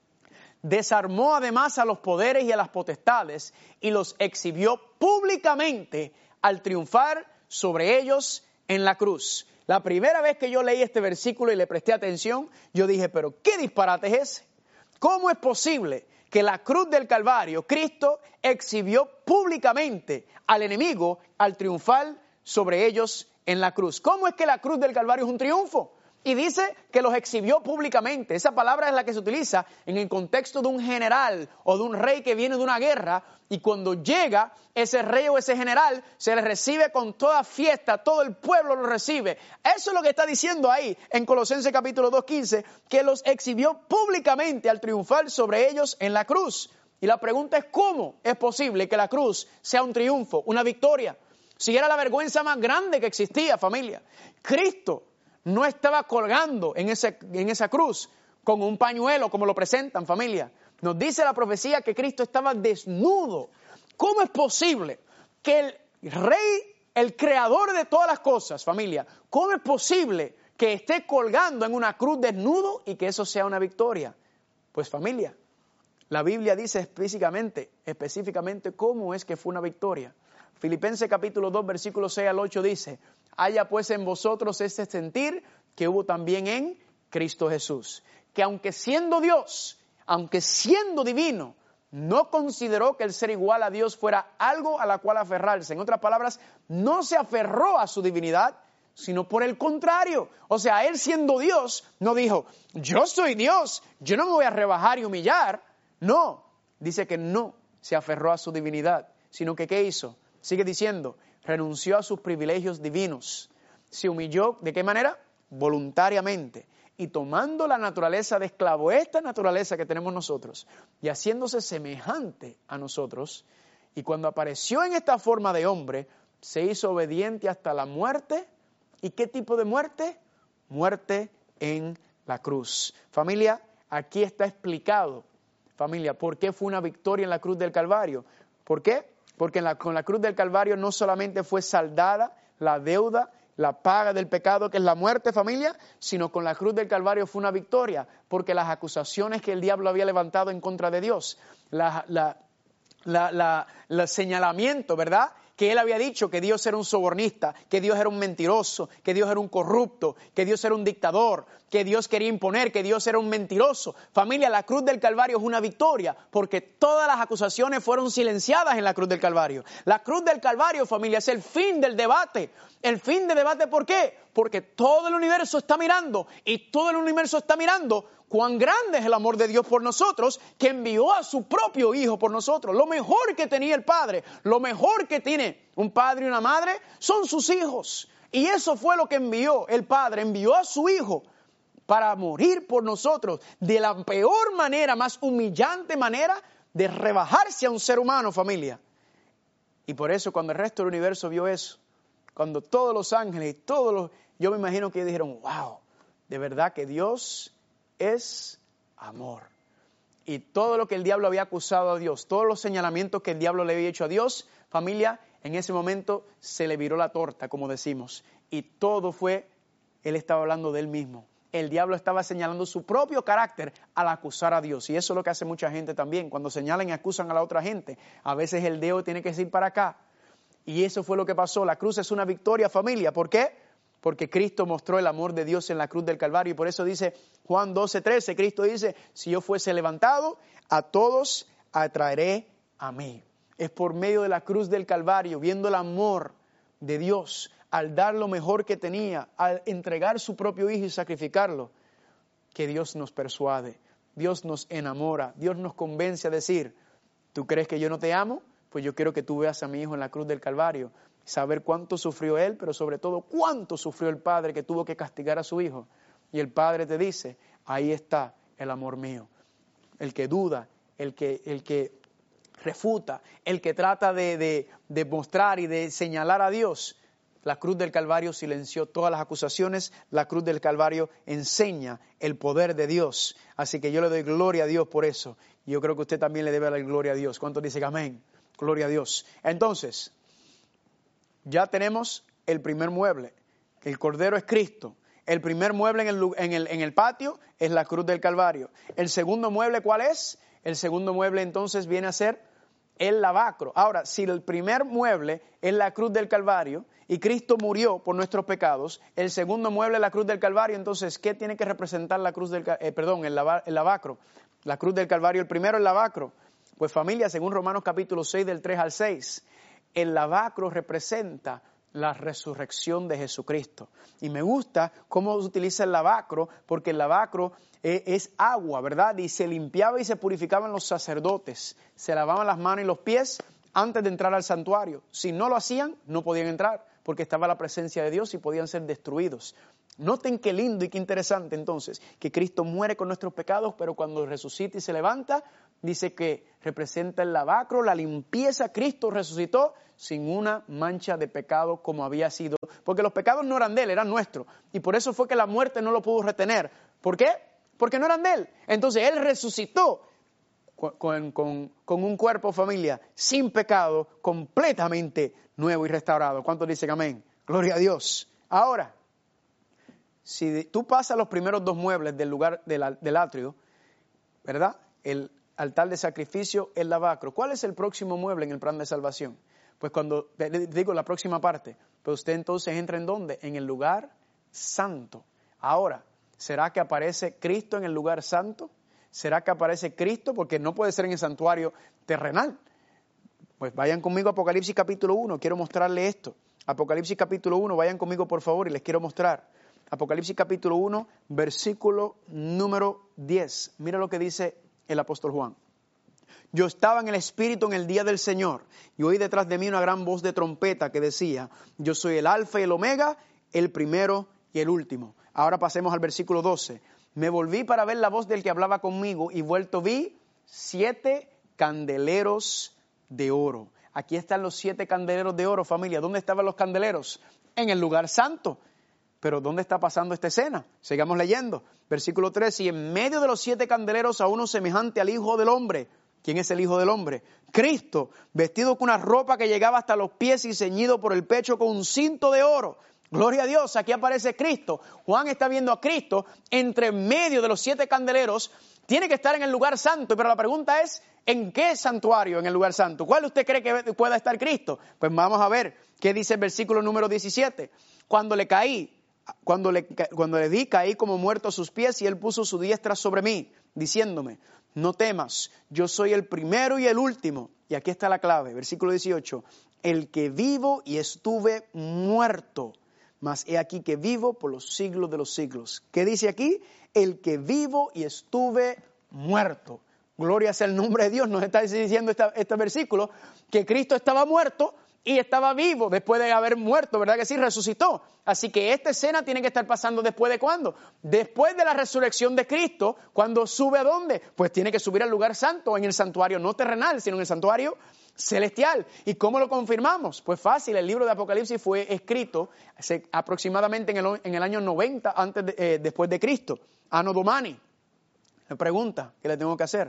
Desarmó además a los poderes y a las potestades y los exhibió públicamente al triunfar sobre ellos en la cruz. La primera vez que yo leí este versículo y le presté atención, yo dije, pero ¿qué disparate es ese? ¿Cómo es posible que la cruz del Calvario, Cristo exhibió públicamente al enemigo al triunfar sobre ellos en la cruz? ¿Cómo es que la cruz del Calvario es un triunfo? Y dice que los exhibió públicamente. Esa palabra es la que se utiliza en el contexto de un general o de un rey que viene de una guerra, y cuando llega ese rey o ese general se le recibe con toda fiesta, todo el pueblo lo recibe. Eso es lo que está diciendo ahí en Colosenses capítulo 2:15, que los exhibió públicamente al triunfar sobre ellos en la cruz. Y la pregunta es, ¿cómo es posible que la cruz sea un triunfo, una victoria? Si era la vergüenza más grande que existía, familia. Cristo no estaba colgando en esa cruz con un pañuelo como lo presentan, familia. Nos dice la profecía que Cristo estaba desnudo. ¿Cómo es posible que el Rey, el creador de todas las cosas, familia, cómo es posible que esté colgando en una cruz desnudo y que eso sea una victoria? Pues familia, la Biblia dice específicamente cómo es que fue una victoria. Filipenses capítulo 2, versículo 6 al 8 dice, haya pues en vosotros este sentir que hubo también en Cristo Jesús, que aunque siendo Dios, aunque siendo divino, no consideró que el ser igual a Dios fuera algo a la cual aferrarse. En otras palabras, no se aferró a su divinidad, sino por el contrario. O sea, él siendo Dios, no dijo, yo soy Dios, yo no me voy a rebajar y humillar. No, dice que no se aferró a su divinidad, sino que ¿qué hizo? Sigue diciendo, renunció a sus privilegios divinos. Se humilló, ¿de qué manera? Voluntariamente. Y tomando la naturaleza de esclavo, esta naturaleza que tenemos nosotros, y haciéndose semejante a nosotros, y cuando apareció en esta forma de hombre, se hizo obediente hasta la muerte. ¿Y qué tipo de muerte? Muerte en la cruz. Familia, aquí está explicado, familia, ¿por qué fue una victoria en la cruz del Calvario? ¿Por qué? Porque con la cruz del Calvario no solamente fue saldada la deuda, la paga del pecado, que es la muerte, familia, sino con la cruz del Calvario fue una victoria, porque las acusaciones que el diablo había levantado en contra de Dios, el señalamiento, ¿verdad?, que él había dicho que Dios era un sobornista, que Dios era un mentiroso, que Dios era un corrupto, que Dios era un dictador, que Dios quería imponer, que Dios era un mentiroso. Familia, la cruz del Calvario es una victoria, porque todas las acusaciones fueron silenciadas en la cruz del Calvario. La cruz del Calvario, familia, es el fin del debate. El fin del debate, ¿por qué? Porque todo el universo está mirando, y todo el universo está mirando cuán grande es el amor de Dios por nosotros, que envió a su propio Hijo por nosotros. Lo mejor que tenía el Padre, lo mejor que tiene un padre y una madre, son sus hijos. Y eso fue lo que envió el Padre, envió a su Hijo para morir por nosotros de la peor manera, más humillante manera de rebajarse a un ser humano, familia. Y por eso cuando el resto del universo vio eso, cuando todos los ángeles y yo me imagino que ellos dijeron, wow, de verdad que Dios es amor. Y todo lo que el diablo había acusado a Dios, todos los señalamientos que el diablo le había hecho a Dios, familia, en ese momento se le viró la torta, como decimos. Y todo fue, él estaba hablando de él mismo. El diablo estaba señalando su propio carácter al acusar a Dios. Y eso es lo que hace mucha gente también. Cuando señalan y acusan a la otra gente, a veces el dedo tiene que ir para acá. Y eso fue lo que pasó. La cruz es una victoria, familia. ¿Por qué? Porque Cristo mostró el amor de Dios en la cruz del Calvario. Y por eso dice Juan 12:13, Cristo dice, si yo fuese levantado, a todos atraeré a mí. Es por medio de la cruz del Calvario, viendo el amor de Dios, al dar lo mejor que tenía, al entregar su propio Hijo y sacrificarlo, que Dios nos persuade, Dios nos enamora, Dios nos convence a decir, ¿tú crees que yo no te amo? Pues yo quiero que tú veas a mi Hijo en la cruz del Calvario, saber cuánto sufrió Él, pero sobre todo cuánto sufrió el Padre que tuvo que castigar a su Hijo. Y el Padre te dice, ahí está el amor mío. El que duda, el que refuta, el que trata de mostrar y de señalar a Dios, la cruz del Calvario silenció todas las acusaciones, la cruz del Calvario enseña el poder de Dios. Así que yo le doy gloria a Dios por eso. Y yo creo que usted también le debe dar gloria a Dios. ¿Cuántos dicen amén? Gloria a Dios. Entonces, ya tenemos el primer mueble. El Cordero es Cristo. El primer mueble en el patio es la cruz del Calvario. El segundo mueble, ¿cuál es? El segundo mueble entonces viene a ser el lavacro. Ahora, si el primer mueble es la cruz del Calvario y Cristo murió por nuestros pecados, el segundo mueble es la cruz del Calvario, entonces, ¿qué tiene que representar la cruz el lavacro? La cruz del Calvario, el primero el lavacro. Pues familia, según Romanos capítulo 6 del 3 al 6, el lavacro representa la resurrección de Jesucristo. Y me gusta cómo se utiliza el lavacro, porque el lavacro es agua, ¿verdad? Y se limpiaba y se purificaban los sacerdotes. Se lavaban las manos y los pies antes de entrar al santuario. Si no lo hacían, no podían entrar, porque estaba la presencia de Dios y podían ser destruidos. Noten qué lindo y qué interesante entonces, que Cristo muere con nuestros pecados, pero cuando resucita y se levanta, dice que representa el lavacro, la limpieza. Cristo resucitó sin una mancha de pecado como había sido, porque los pecados no eran de Él, eran nuestros, y por eso fue que la muerte no lo pudo retener. ¿Por qué? Porque no eran de Él. Entonces Él resucitó con un cuerpo, familia, sin pecado, completamente nuevo y restaurado. ¿Cuántos dicen amén? Gloria a Dios. Ahora, si tú pasas los primeros dos muebles del lugar del atrio, ¿verdad? El altar de sacrificio, el lavacro. ¿Cuál es el próximo mueble en el plan de salvación? Pues cuando, digo la próxima parte, pues usted entonces entra ¿en dónde? En el lugar santo. Ahora, ¿será que aparece Cristo en el lugar santo? ¿Será que aparece Cristo? Porque no puede ser en el santuario terrenal. Pues vayan conmigo a Apocalipsis capítulo 1, quiero mostrarle esto. Apocalipsis capítulo 1, vayan conmigo por favor y les quiero mostrar. Apocalipsis capítulo 1, versículo número 10. Mira lo que dice el apóstol Juan. Yo estaba en el Espíritu en el día del Señor y oí detrás de mí una gran voz de trompeta que decía, yo soy el Alfa y el Omega, el primero y el último. Ahora pasemos al versículo 12. Me volví para ver la voz del que hablaba conmigo y vuelto vi 7 candeleros de oro. Aquí están los 7 candeleros de oro, familia. ¿Dónde estaban los candeleros? En el lugar santo. Pero ¿dónde está pasando esta escena? Sigamos leyendo. Versículo 13. Y en medio de los 7 candeleros a uno semejante al Hijo del Hombre. ¿Quién es el Hijo del Hombre? Cristo, vestido con una ropa que llegaba hasta los pies y ceñido por el pecho con un cinto de oro. Gloria a Dios, aquí aparece Cristo. Juan está viendo a Cristo entre medio de los 7 candeleros. Tiene que estar en el lugar santo, pero la pregunta es, ¿en qué santuario en el lugar santo? ¿Cuál usted cree que pueda estar Cristo? Pues vamos a ver qué dice el versículo número 17. Cuando le vi, caí como muerto a sus pies y él puso su diestra sobre mí, diciéndome, no temas, yo soy el primero y el último. Y aquí está la clave, versículo 18, el que vivo y estuve muerto, mas he aquí que vivo por los siglos de los siglos. ¿Qué dice aquí? El que vivo y estuve muerto. Gloria sea el nombre de Dios. Nos está diciendo este versículo que Cristo estaba muerto y estaba vivo después de haber muerto, ¿verdad que sí? Resucitó. Así que esta escena tiene que estar pasando después de ¿cuándo? Después de la resurrección de Cristo. ¿Cuándo sube a dónde? Pues tiene que subir al lugar santo, en el santuario no terrenal, sino en el santuario celestial. ¿Y cómo lo confirmamos? Pues fácil, el libro de Apocalipsis fue escrito aproximadamente en el año 90 después de Cristo, Anno Domini. La pregunta que le tengo que hacer,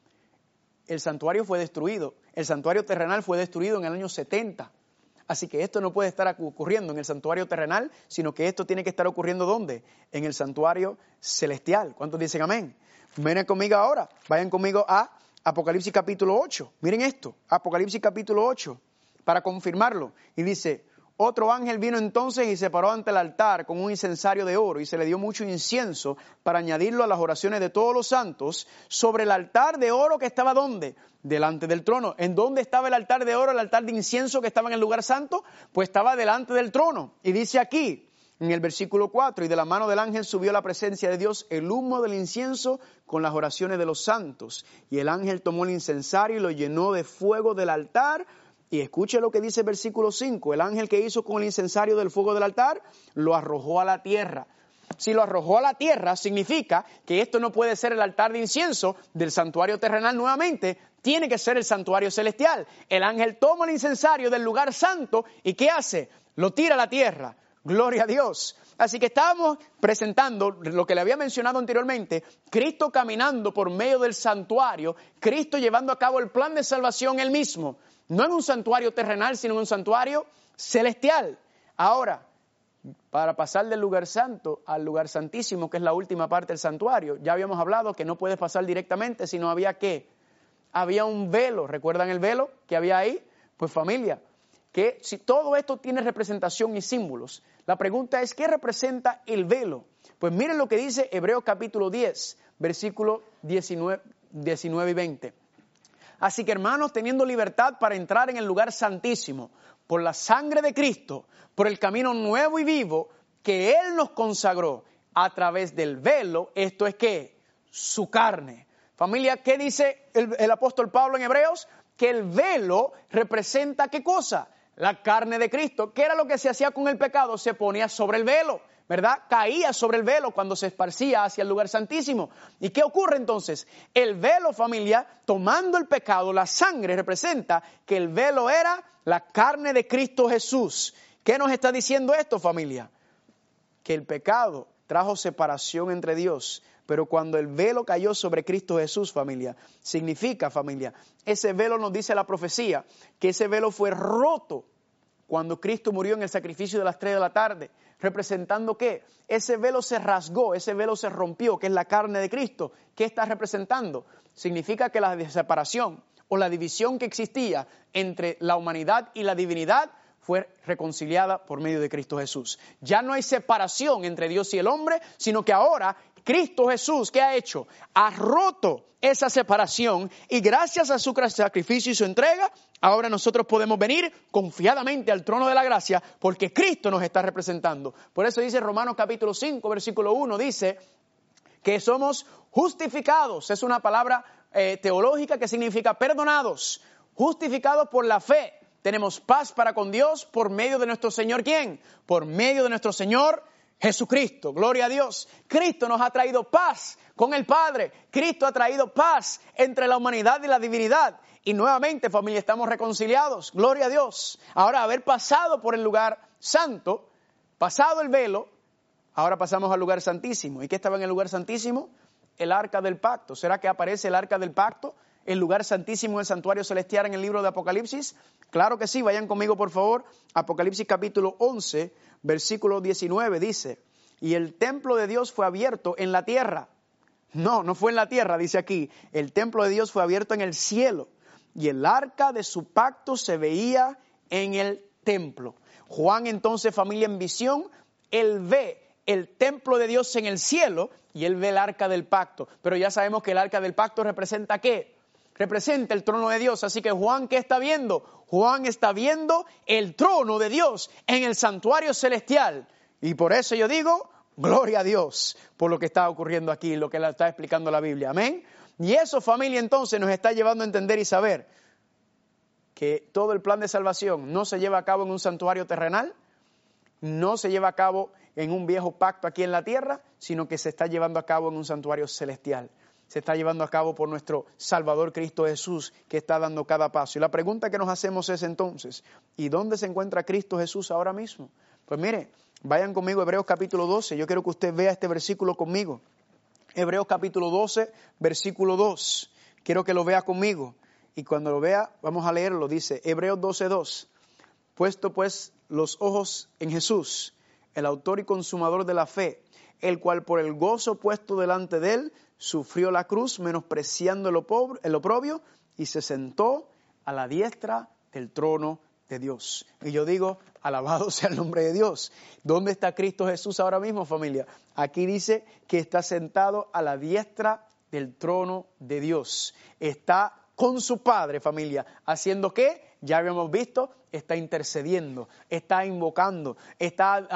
el santuario fue destruido, el santuario terrenal fue destruido en el año 70. Así que esto no puede estar ocurriendo en el santuario terrenal, sino que esto tiene que estar ocurriendo ¿dónde? En el santuario celestial. ¿Cuántos dicen amén? Vayan conmigo a Apocalipsis capítulo 8. Miren esto, Apocalipsis capítulo 8, para confirmarlo. Y dice, otro ángel vino entonces y se paró ante el altar con un incensario de oro y se le dio mucho incienso para añadirlo a las oraciones de todos los santos sobre el altar de oro que estaba ¿dónde? Delante del trono. ¿En dónde estaba el altar de oro, el altar de incienso que estaba en el lugar santo? Pues estaba delante del trono. Y dice aquí, en el versículo 4, y de la mano del ángel subió a la presencia de Dios el humo del incienso con las oraciones de los santos. Y el ángel tomó el incensario y lo llenó de fuego del altar. Y escuche lo que dice el versículo 5. El ángel que hizo con el incensario del fuego del altar lo arrojó a la tierra. Si lo arrojó a la tierra, significa que esto no puede ser el altar de incienso del santuario terrenal nuevamente, tiene que ser el santuario celestial. El ángel toma el incensario del lugar santo y ¿qué hace? Lo tira a la tierra. Gloria a Dios. Así que estábamos presentando lo que le había mencionado anteriormente, Cristo caminando por medio del santuario, Cristo llevando a cabo el plan de salvación él mismo, no en un santuario terrenal, sino en un santuario celestial. Ahora, para pasar del lugar santo al lugar santísimo, que es la última parte del santuario, ya habíamos hablado que no puedes pasar directamente, sino había ¿qué? Había un velo. ¿Recuerdan el velo que había ahí? Pues familia, que si todo esto tiene representación y símbolos, la pregunta es, ¿qué representa el velo? Pues miren lo que dice Hebreos capítulo 10, versículos 19 y 20. Así que hermanos, teniendo libertad para entrar en el lugar santísimo, por la sangre de Cristo, por el camino nuevo y vivo que Él nos consagró a través del velo, esto es ¿qué? Su carne. Familia, ¿qué dice el apóstol Pablo en Hebreos? Que el velo representa ¿qué cosa? La carne de Cristo. ¿Qué era lo que se hacía con el pecado? Se ponía sobre el velo, ¿verdad? Caía sobre el velo cuando se esparcía hacia el lugar santísimo. ¿Y qué ocurre entonces? El velo, familia, tomando el pecado, la sangre representa que el velo era la carne de Cristo Jesús. ¿Qué nos está diciendo esto, familia? Que el pecado trajo separación entre Dios. Pero cuando el velo cayó sobre Cristo Jesús, familia, significa, familia, ese velo nos dice la profecía, que ese velo fue roto cuando Cristo murió en el sacrificio de las 3 de la tarde. ¿Representando qué? Ese velo se rasgó, ese velo se rompió, que es la carne de Cristo. ¿Qué está representando? Significa que la separación o la división que existía entre la humanidad y la divinidad fue reconciliada por medio de Cristo Jesús. Ya no hay separación entre Dios y el hombre, sino que ahora Cristo Jesús, ¿qué ha hecho? Ha roto esa separación y gracias a su sacrificio y su entrega, ahora nosotros podemos venir confiadamente al trono de la gracia porque Cristo nos está representando. Por eso dice Romanos capítulo 5, versículo 1, dice que somos justificados. Es una palabra teológica que significa perdonados, justificados por la fe. Tenemos paz para con Dios por medio de nuestro Señor, ¿quién? Por medio de nuestro Señor Jesucristo. Gloria a Dios. Cristo nos ha traído paz con el Padre. Cristo ha traído paz entre la humanidad y la divinidad. Y nuevamente, familia, estamos reconciliados. Gloria a Dios. Ahora, haber pasado por el lugar santo, pasado el velo, ahora pasamos al lugar santísimo. ¿Y qué estaba en el lugar santísimo? El arca del pacto. ¿Será que aparece el arca del pacto? El lugar santísimo en el santuario celestial en el libro de Apocalipsis. Claro que sí, vayan conmigo por favor. Apocalipsis capítulo 11, versículo 19 dice, y el templo de Dios fue abierto en la tierra. No fue en la tierra, dice aquí. El templo de Dios fue abierto en el cielo. Y el arca de su pacto se veía en el templo. Juan entonces, familia, en visión, él ve el templo de Dios en el cielo y él ve el arca del pacto. Pero ya sabemos que el arca del pacto representa ¿qué? Representa el trono de Dios. Así que Juan, ¿qué está viendo? Juan está viendo el trono de Dios en el santuario celestial. Y por eso yo digo, gloria a Dios por lo que está ocurriendo aquí, lo que está explicando la Biblia. Amén. Y eso, familia, entonces nos está llevando a entender y saber que todo el plan de salvación no se lleva a cabo en un santuario terrenal, no se lleva a cabo en un viejo pacto aquí en la tierra, sino que se está llevando a cabo en un santuario celestial. Se está llevando a cabo por nuestro Salvador Cristo Jesús, que está dando cada paso. Y la pregunta que nos hacemos es entonces, ¿y dónde se encuentra Cristo Jesús ahora mismo? Pues mire, vayan conmigo a Hebreos capítulo 12. Yo quiero que usted vea este versículo conmigo. Hebreos capítulo 12, versículo 2. Quiero que lo vea conmigo. Y cuando lo vea, vamos a leerlo. Dice Hebreos 12, 2. Puesto pues los ojos en Jesús, el autor y consumador de la fe, el cual por el gozo puesto delante de él, sufrió la cruz, menospreciando el oprobio, y se sentó a la diestra del trono de Dios. Y yo digo, alabado sea el nombre de Dios. ¿Dónde está Cristo Jesús ahora mismo, familia? Aquí dice que está sentado a la diestra del trono de Dios. Está con su Padre, familia. ¿Haciendo qué? Ya habíamos visto, está intercediendo, está invocando, está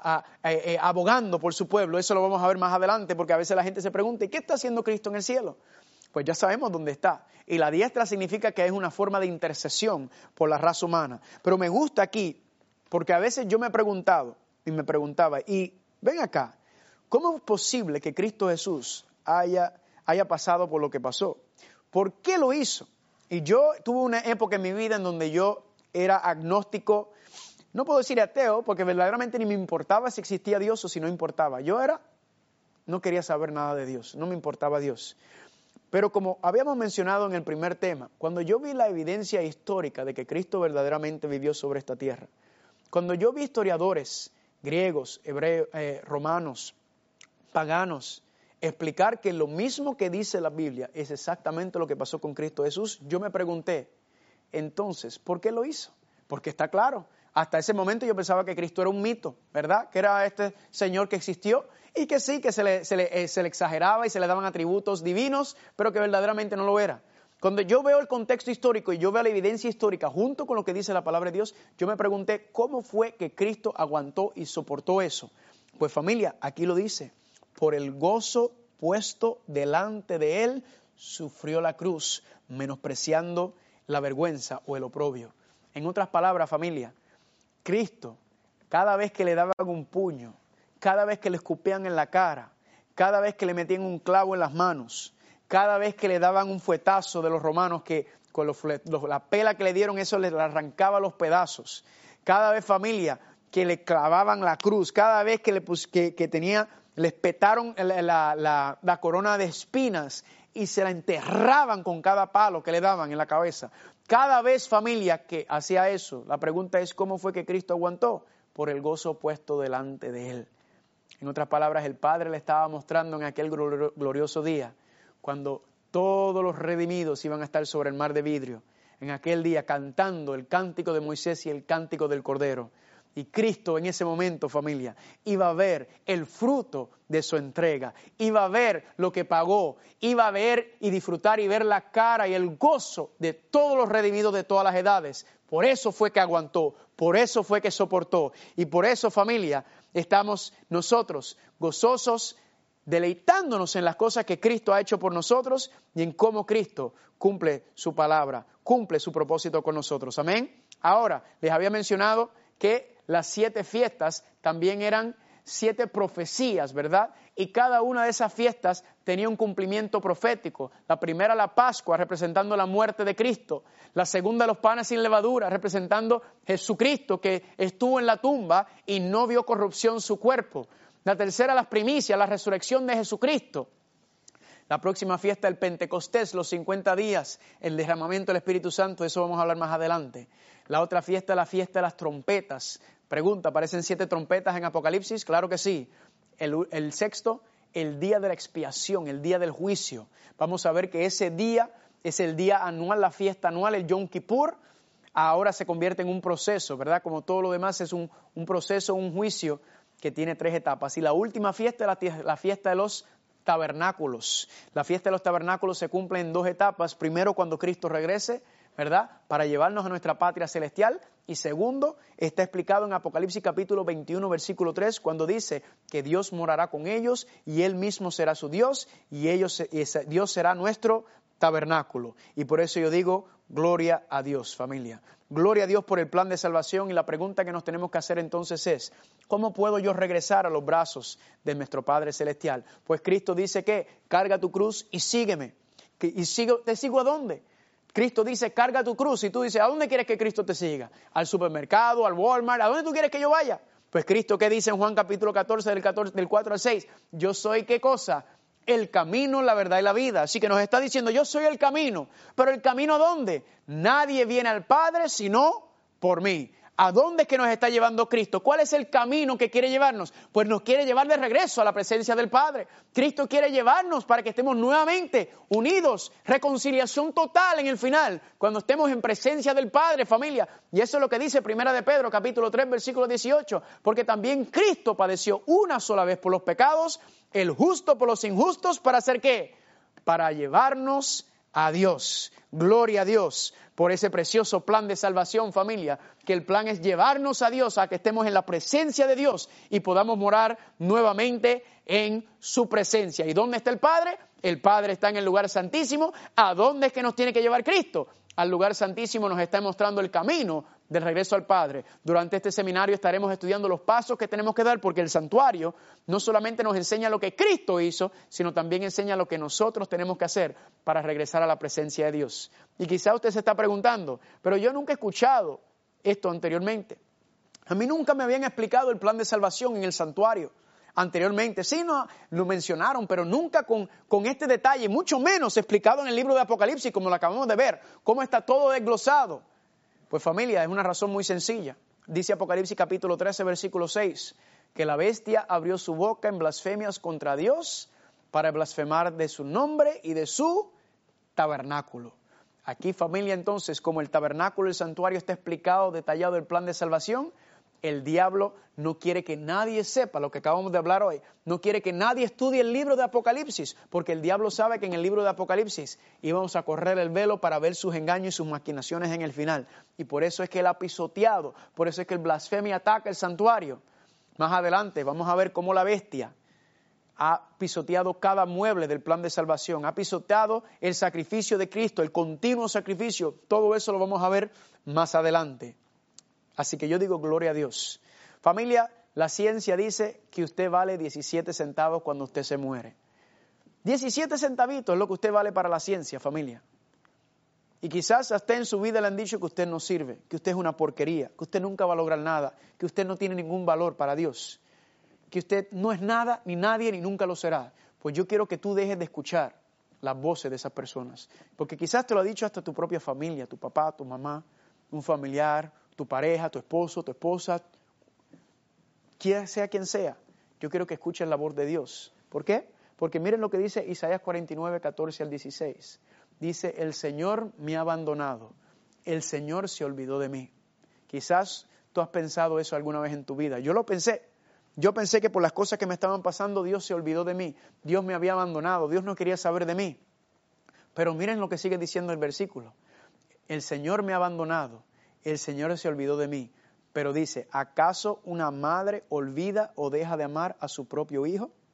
abogando por su pueblo. Eso lo vamos a ver más adelante, porque a veces la gente se pregunta, ¿y qué está haciendo Cristo en el cielo? Pues ya sabemos dónde está. Y la diestra significa que es una forma de intercesión por la raza humana. Pero me gusta aquí, porque a veces yo me he preguntado, y me preguntaba, y ven acá, ¿cómo es posible que Cristo Jesús haya pasado por lo que pasó? ¿Por qué lo hizo? Y yo tuve una época en mi vida en donde yo era agnóstico, no puedo decir ateo, porque verdaderamente ni me importaba si existía Dios o si no importaba. No quería saber nada de Dios, no me importaba Dios. Pero como habíamos mencionado en el primer tema, cuando yo vi la evidencia histórica de que Cristo verdaderamente vivió sobre esta tierra, cuando yo vi historiadores griegos, hebreos, romanos, paganos, explicar que lo mismo que dice la Biblia es exactamente lo que pasó con Cristo Jesús, yo me pregunté, entonces, ¿por qué lo hizo? Porque está claro, hasta ese momento yo pensaba que Cristo era un mito, ¿verdad? Que era este Señor que existió y que sí, que se le exageraba y se le daban atributos divinos, pero que verdaderamente no lo era. Cuando yo veo el contexto histórico y yo veo la evidencia histórica junto con lo que dice la palabra de Dios, yo me pregunté, ¿cómo fue que Cristo aguantó y soportó eso? Pues familia, aquí lo dice. Por el gozo puesto delante de él, sufrió la cruz, menospreciando la vergüenza o el oprobio. En otras palabras, familia, Cristo, cada vez que le daban un puño, cada vez que le escupían en la cara, cada vez que le metían un clavo en las manos, cada vez que le daban un fuetazo de los romanos que con la pela que le dieron eso le arrancaba los pedazos, cada vez, familia, que le clavaban la cruz, cada vez que les petaron la corona de espinas y se la enterraban con cada palo que le daban en la cabeza. Cada vez, familia, que hacía eso, la pregunta es, ¿cómo fue que Cristo aguantó? Por el gozo puesto delante de él. En otras palabras, el Padre le estaba mostrando en aquel glorioso día, cuando todos los redimidos iban a estar sobre el mar de vidrio, en aquel día cantando el cántico de Moisés y el cántico del Cordero. Y Cristo en ese momento, familia, iba a ver el fruto de su entrega, iba a ver lo que pagó, iba a ver y disfrutar y ver la cara y el gozo de todos los redimidos de todas las edades. Por eso fue que aguantó, por eso fue que soportó. Y por eso, familia, estamos nosotros gozosos deleitándonos en las cosas que Cristo ha hecho por nosotros y en cómo Cristo cumple su palabra, cumple su propósito con nosotros. Amén. Ahora, les había mencionado que las 7 fiestas también eran 7 profecías, ¿verdad? Y cada una de esas fiestas tenía un cumplimiento profético. La primera, la Pascua, representando la muerte de Cristo. La segunda, los panes sin levadura, representando Jesucristo, que estuvo en la tumba y no vio corrupción su cuerpo. La tercera, las primicias, la resurrección de Jesucristo. La próxima fiesta, el Pentecostés, los 50 días, el derramamiento del Espíritu Santo, de eso vamos a hablar más adelante. La otra fiesta, la fiesta de las trompetas. Pregunta, ¿aparecen 7 trompetas en Apocalipsis? Claro que sí. El sexto, el día de la expiación, el día del juicio. Vamos a ver que ese día es el día anual, la fiesta anual, el Yom Kippur. Ahora se convierte en un proceso, ¿verdad? Como todo lo demás es un proceso, un juicio que tiene 3 etapas. Y la última fiesta es la fiesta de los tabernáculos. La fiesta de los tabernáculos se cumple en 2 etapas. Primero, cuando Cristo regrese, ¿verdad? Para llevarnos a nuestra patria celestial. Y segundo, está explicado en Apocalipsis capítulo 21, versículo 3, cuando dice que Dios morará con ellos y Él mismo será su Dios y Dios será nuestro tabernáculo. Y por eso yo digo, gloria a Dios, familia. Gloria a Dios por el plan de salvación. Y la pregunta que nos tenemos que hacer entonces es, ¿cómo puedo yo regresar a los brazos de nuestro Padre Celestial? Pues Cristo dice que carga tu cruz y sígueme. ¿Te sigo a dónde? Cristo dice, carga tu cruz. Y tú dices, ¿a dónde quieres que Cristo te siga? ¿Al supermercado, al Walmart? ¿A dónde tú quieres que yo vaya? Pues Cristo, ¿qué dice en Juan capítulo 14, del 4 al 6? Yo soy, ¿qué cosa? El camino, la verdad y la vida. Así que nos está diciendo, yo soy el camino. ¿Pero el camino a dónde? Nadie viene al Padre sino por mí. ¿A dónde es que nos está llevando Cristo? ¿Cuál es el camino que quiere llevarnos? Pues nos quiere llevar de regreso a la presencia del Padre. Cristo quiere llevarnos para que estemos nuevamente unidos, reconciliación total en el final, cuando estemos en presencia del Padre, familia. Y eso es lo que dice Primera de Pedro, capítulo 3, versículo 18. Porque también Cristo padeció una sola vez por los pecados, el justo por los injustos, ¿para hacer qué? Para llevarnos a Dios. Gloria a Dios por ese precioso plan de salvación, familia, que el plan es llevarnos a Dios, a que estemos en la presencia de Dios y podamos morar nuevamente en su presencia. ¿Y dónde está el Padre? El Padre está en el lugar santísimo. ¿A dónde es que nos tiene que llevar Cristo? Al lugar santísimo. Nos está mostrando el camino del regreso al Padre. Durante este seminario estaremos estudiando los pasos que tenemos que dar, porque el santuario no solamente nos enseña lo que Cristo hizo, sino también enseña lo que nosotros tenemos que hacer para regresar a la presencia de Dios. Y quizá usted se está preguntando, pero yo nunca he escuchado esto anteriormente. A mí nunca me habían explicado el plan de salvación en el santuario anteriormente. Sí, no, lo mencionaron, pero nunca con este detalle, mucho menos explicado en el libro de Apocalipsis, como lo acabamos de ver, cómo está todo desglosado. Pues familia, es una razón muy sencilla. Dice Apocalipsis capítulo 13, versículo 6, que la bestia abrió su boca en blasfemias contra Dios para blasfemar de su nombre y de su tabernáculo. Aquí, familia, entonces, como el tabernáculo y el santuario está explicado, detallado el plan de salvación, el diablo no quiere que nadie sepa lo que acabamos de hablar hoy. No quiere que nadie estudie el libro de Apocalipsis, porque el diablo sabe que en el libro de Apocalipsis íbamos a correr el velo para ver sus engaños y sus maquinaciones en el final. Y por eso es que él ha pisoteado, por eso es que el blasfemia ataca el santuario. Más adelante vamos a ver cómo la bestia ha pisoteado cada mueble del plan de salvación, ha pisoteado el sacrificio de Cristo, el continuo sacrificio. Todo eso lo vamos a ver más adelante. Así que yo digo gloria a Dios. Familia, la ciencia dice que usted vale 17 centavos cuando usted se muere. 17 centavitos es lo que usted vale para la ciencia, familia. Y quizás a usted en su vida le han dicho que usted no sirve, que usted es una porquería, que usted nunca va a lograr nada, que usted no tiene ningún valor para Dios, que usted no es nada, ni nadie, ni nunca lo será. Pues yo quiero que tú dejes de escuchar las voces de esas personas. Porque quizás te lo ha dicho hasta tu propia familia, tu papá, tu mamá, un familiar, tu pareja, tu esposo, tu esposa, sea quien sea. Yo quiero que escuchen la voz de Dios. ¿Por qué? Porque miren lo que dice Isaías 49, 14 al 16. Dice, el Señor me ha abandonado, el Señor se olvidó de mí. Quizás tú has pensado eso alguna vez en tu vida. Yo lo pensé. Yo pensé que por las cosas que me estaban pasando, Dios se olvidó de mí. Dios me había abandonado, Dios no quería saber de mí. Pero miren lo que sigue diciendo el versículo. El Señor me ha abandonado, el Señor se olvidó de mí. Pero dice, ¿acaso una madre olvida o deja de amar a su propio hijo?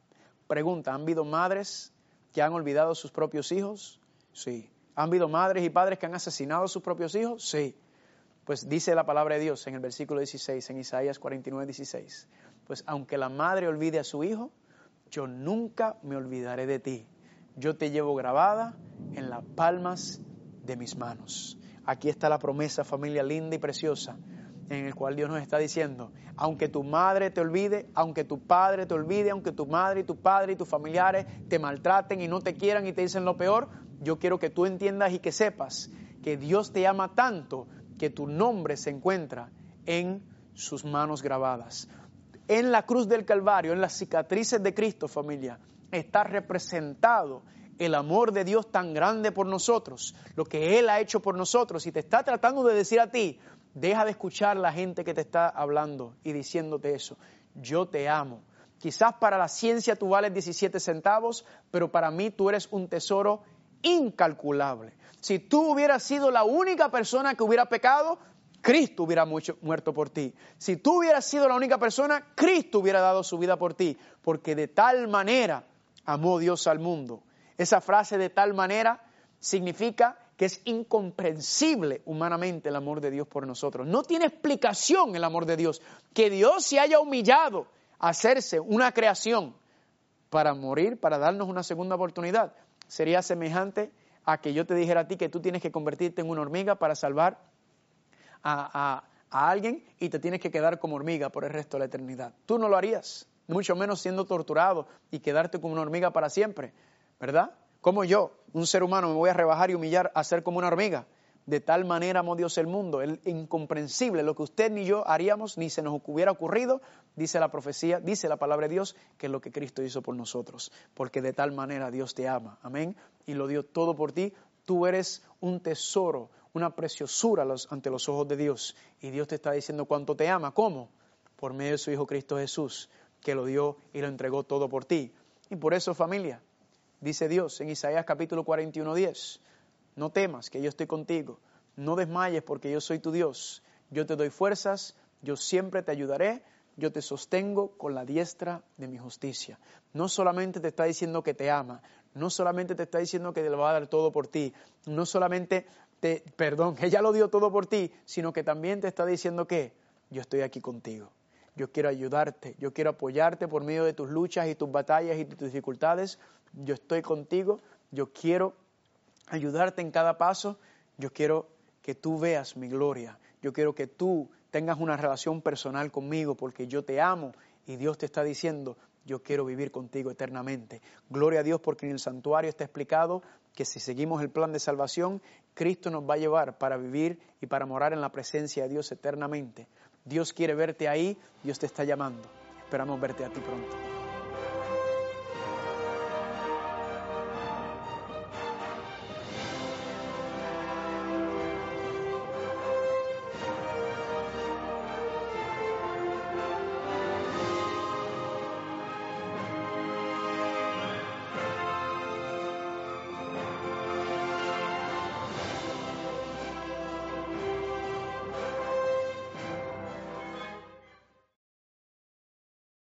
Pregunta, ¿han habido madres que han olvidado a sus propios hijos? Sí. ¿Han habido madres y padres que han asesinado a sus propios hijos? Sí. Pues dice la palabra de Dios en el versículo 16, en Isaías 49, 16. Pues aunque la madre olvide a su hijo, yo nunca me olvidaré de ti. Yo te llevo grabada en las palmas de mis manos. Aquí está la promesa, familia linda y preciosa, en el cual Dios nos está diciendo, aunque tu madre te olvide, aunque tu padre te olvide, aunque tu madre y tu padre y tus familiares te maltraten y no te quieran y te dicen lo peor, yo quiero que tú entiendas y que sepas que Dios te ama tanto que tu nombre se encuentra en sus manos grabadas. En la cruz del Calvario, en las cicatrices de Cristo, familia, está representado el amor de Dios tan grande por nosotros, lo que Él ha hecho por nosotros, y te está tratando de decir a ti, deja de escuchar la gente que te está hablando y diciéndote eso. Yo te amo. Quizás para la ciencia tú vales 17 centavos, pero para mí tú eres un tesoro incalculable. Si tú hubieras sido la única persona que hubiera pecado, Cristo hubiera muerto por ti. Si tú hubieras sido la única persona, Cristo hubiera dado su vida por ti, porque de tal manera amó Dios al mundo. Esa frase de tal manera significa que es incomprensible humanamente el amor de Dios por nosotros. No tiene explicación el amor de Dios. Que Dios se haya humillado a hacerse una creación para morir, para darnos una segunda oportunidad, sería semejante a que yo te dijera a ti que tú tienes que convertirte en una hormiga para salvar a alguien y te tienes que quedar como hormiga por el resto de la eternidad. Tú no lo harías, mucho menos siendo torturado y quedarte como una hormiga para siempre, ¿verdad? Como yo, un ser humano, me voy a rebajar y humillar a ser como una hormiga. De tal manera amó Dios el mundo, es incomprensible, lo que usted ni yo haríamos, ni se nos hubiera ocurrido, dice la profecía, dice la palabra de Dios, que es lo que Cristo hizo por nosotros, porque de tal manera Dios te ama, amén, y lo dio todo por ti. Tú eres un tesoro, una preciosura ante los ojos de Dios, y Dios te está diciendo cuánto te ama. ¿Cómo? Por medio de su Hijo Cristo Jesús, que lo dio y lo entregó todo por ti. Y por eso, familia, dice Dios en Isaías capítulo 41, 10, no temas, que yo estoy contigo, no desmayes porque yo soy tu Dios, yo te doy fuerzas, yo siempre te ayudaré, yo te sostengo con la diestra de mi justicia. No solamente te está diciendo que te ama, no solamente te está diciendo que te lo va a dar todo por ti, no solamente que ya lo dio todo por ti, sino que también te está diciendo que yo estoy aquí contigo. Yo quiero ayudarte, yo quiero apoyarte por medio de tus luchas y tus batallas y tus dificultades. Yo estoy contigo, yo quiero ayudarte en cada paso, yo quiero que tú veas mi gloria, yo quiero que tú tengas una relación personal conmigo porque yo te amo y Dios te está diciendo, yo quiero vivir contigo eternamente. Gloria a Dios porque en el santuario está explicado que si seguimos el plan de salvación, Cristo nos va a llevar para vivir y para morar en la presencia de Dios eternamente. Dios quiere verte ahí, Dios te está llamando. Esperamos verte a ti pronto.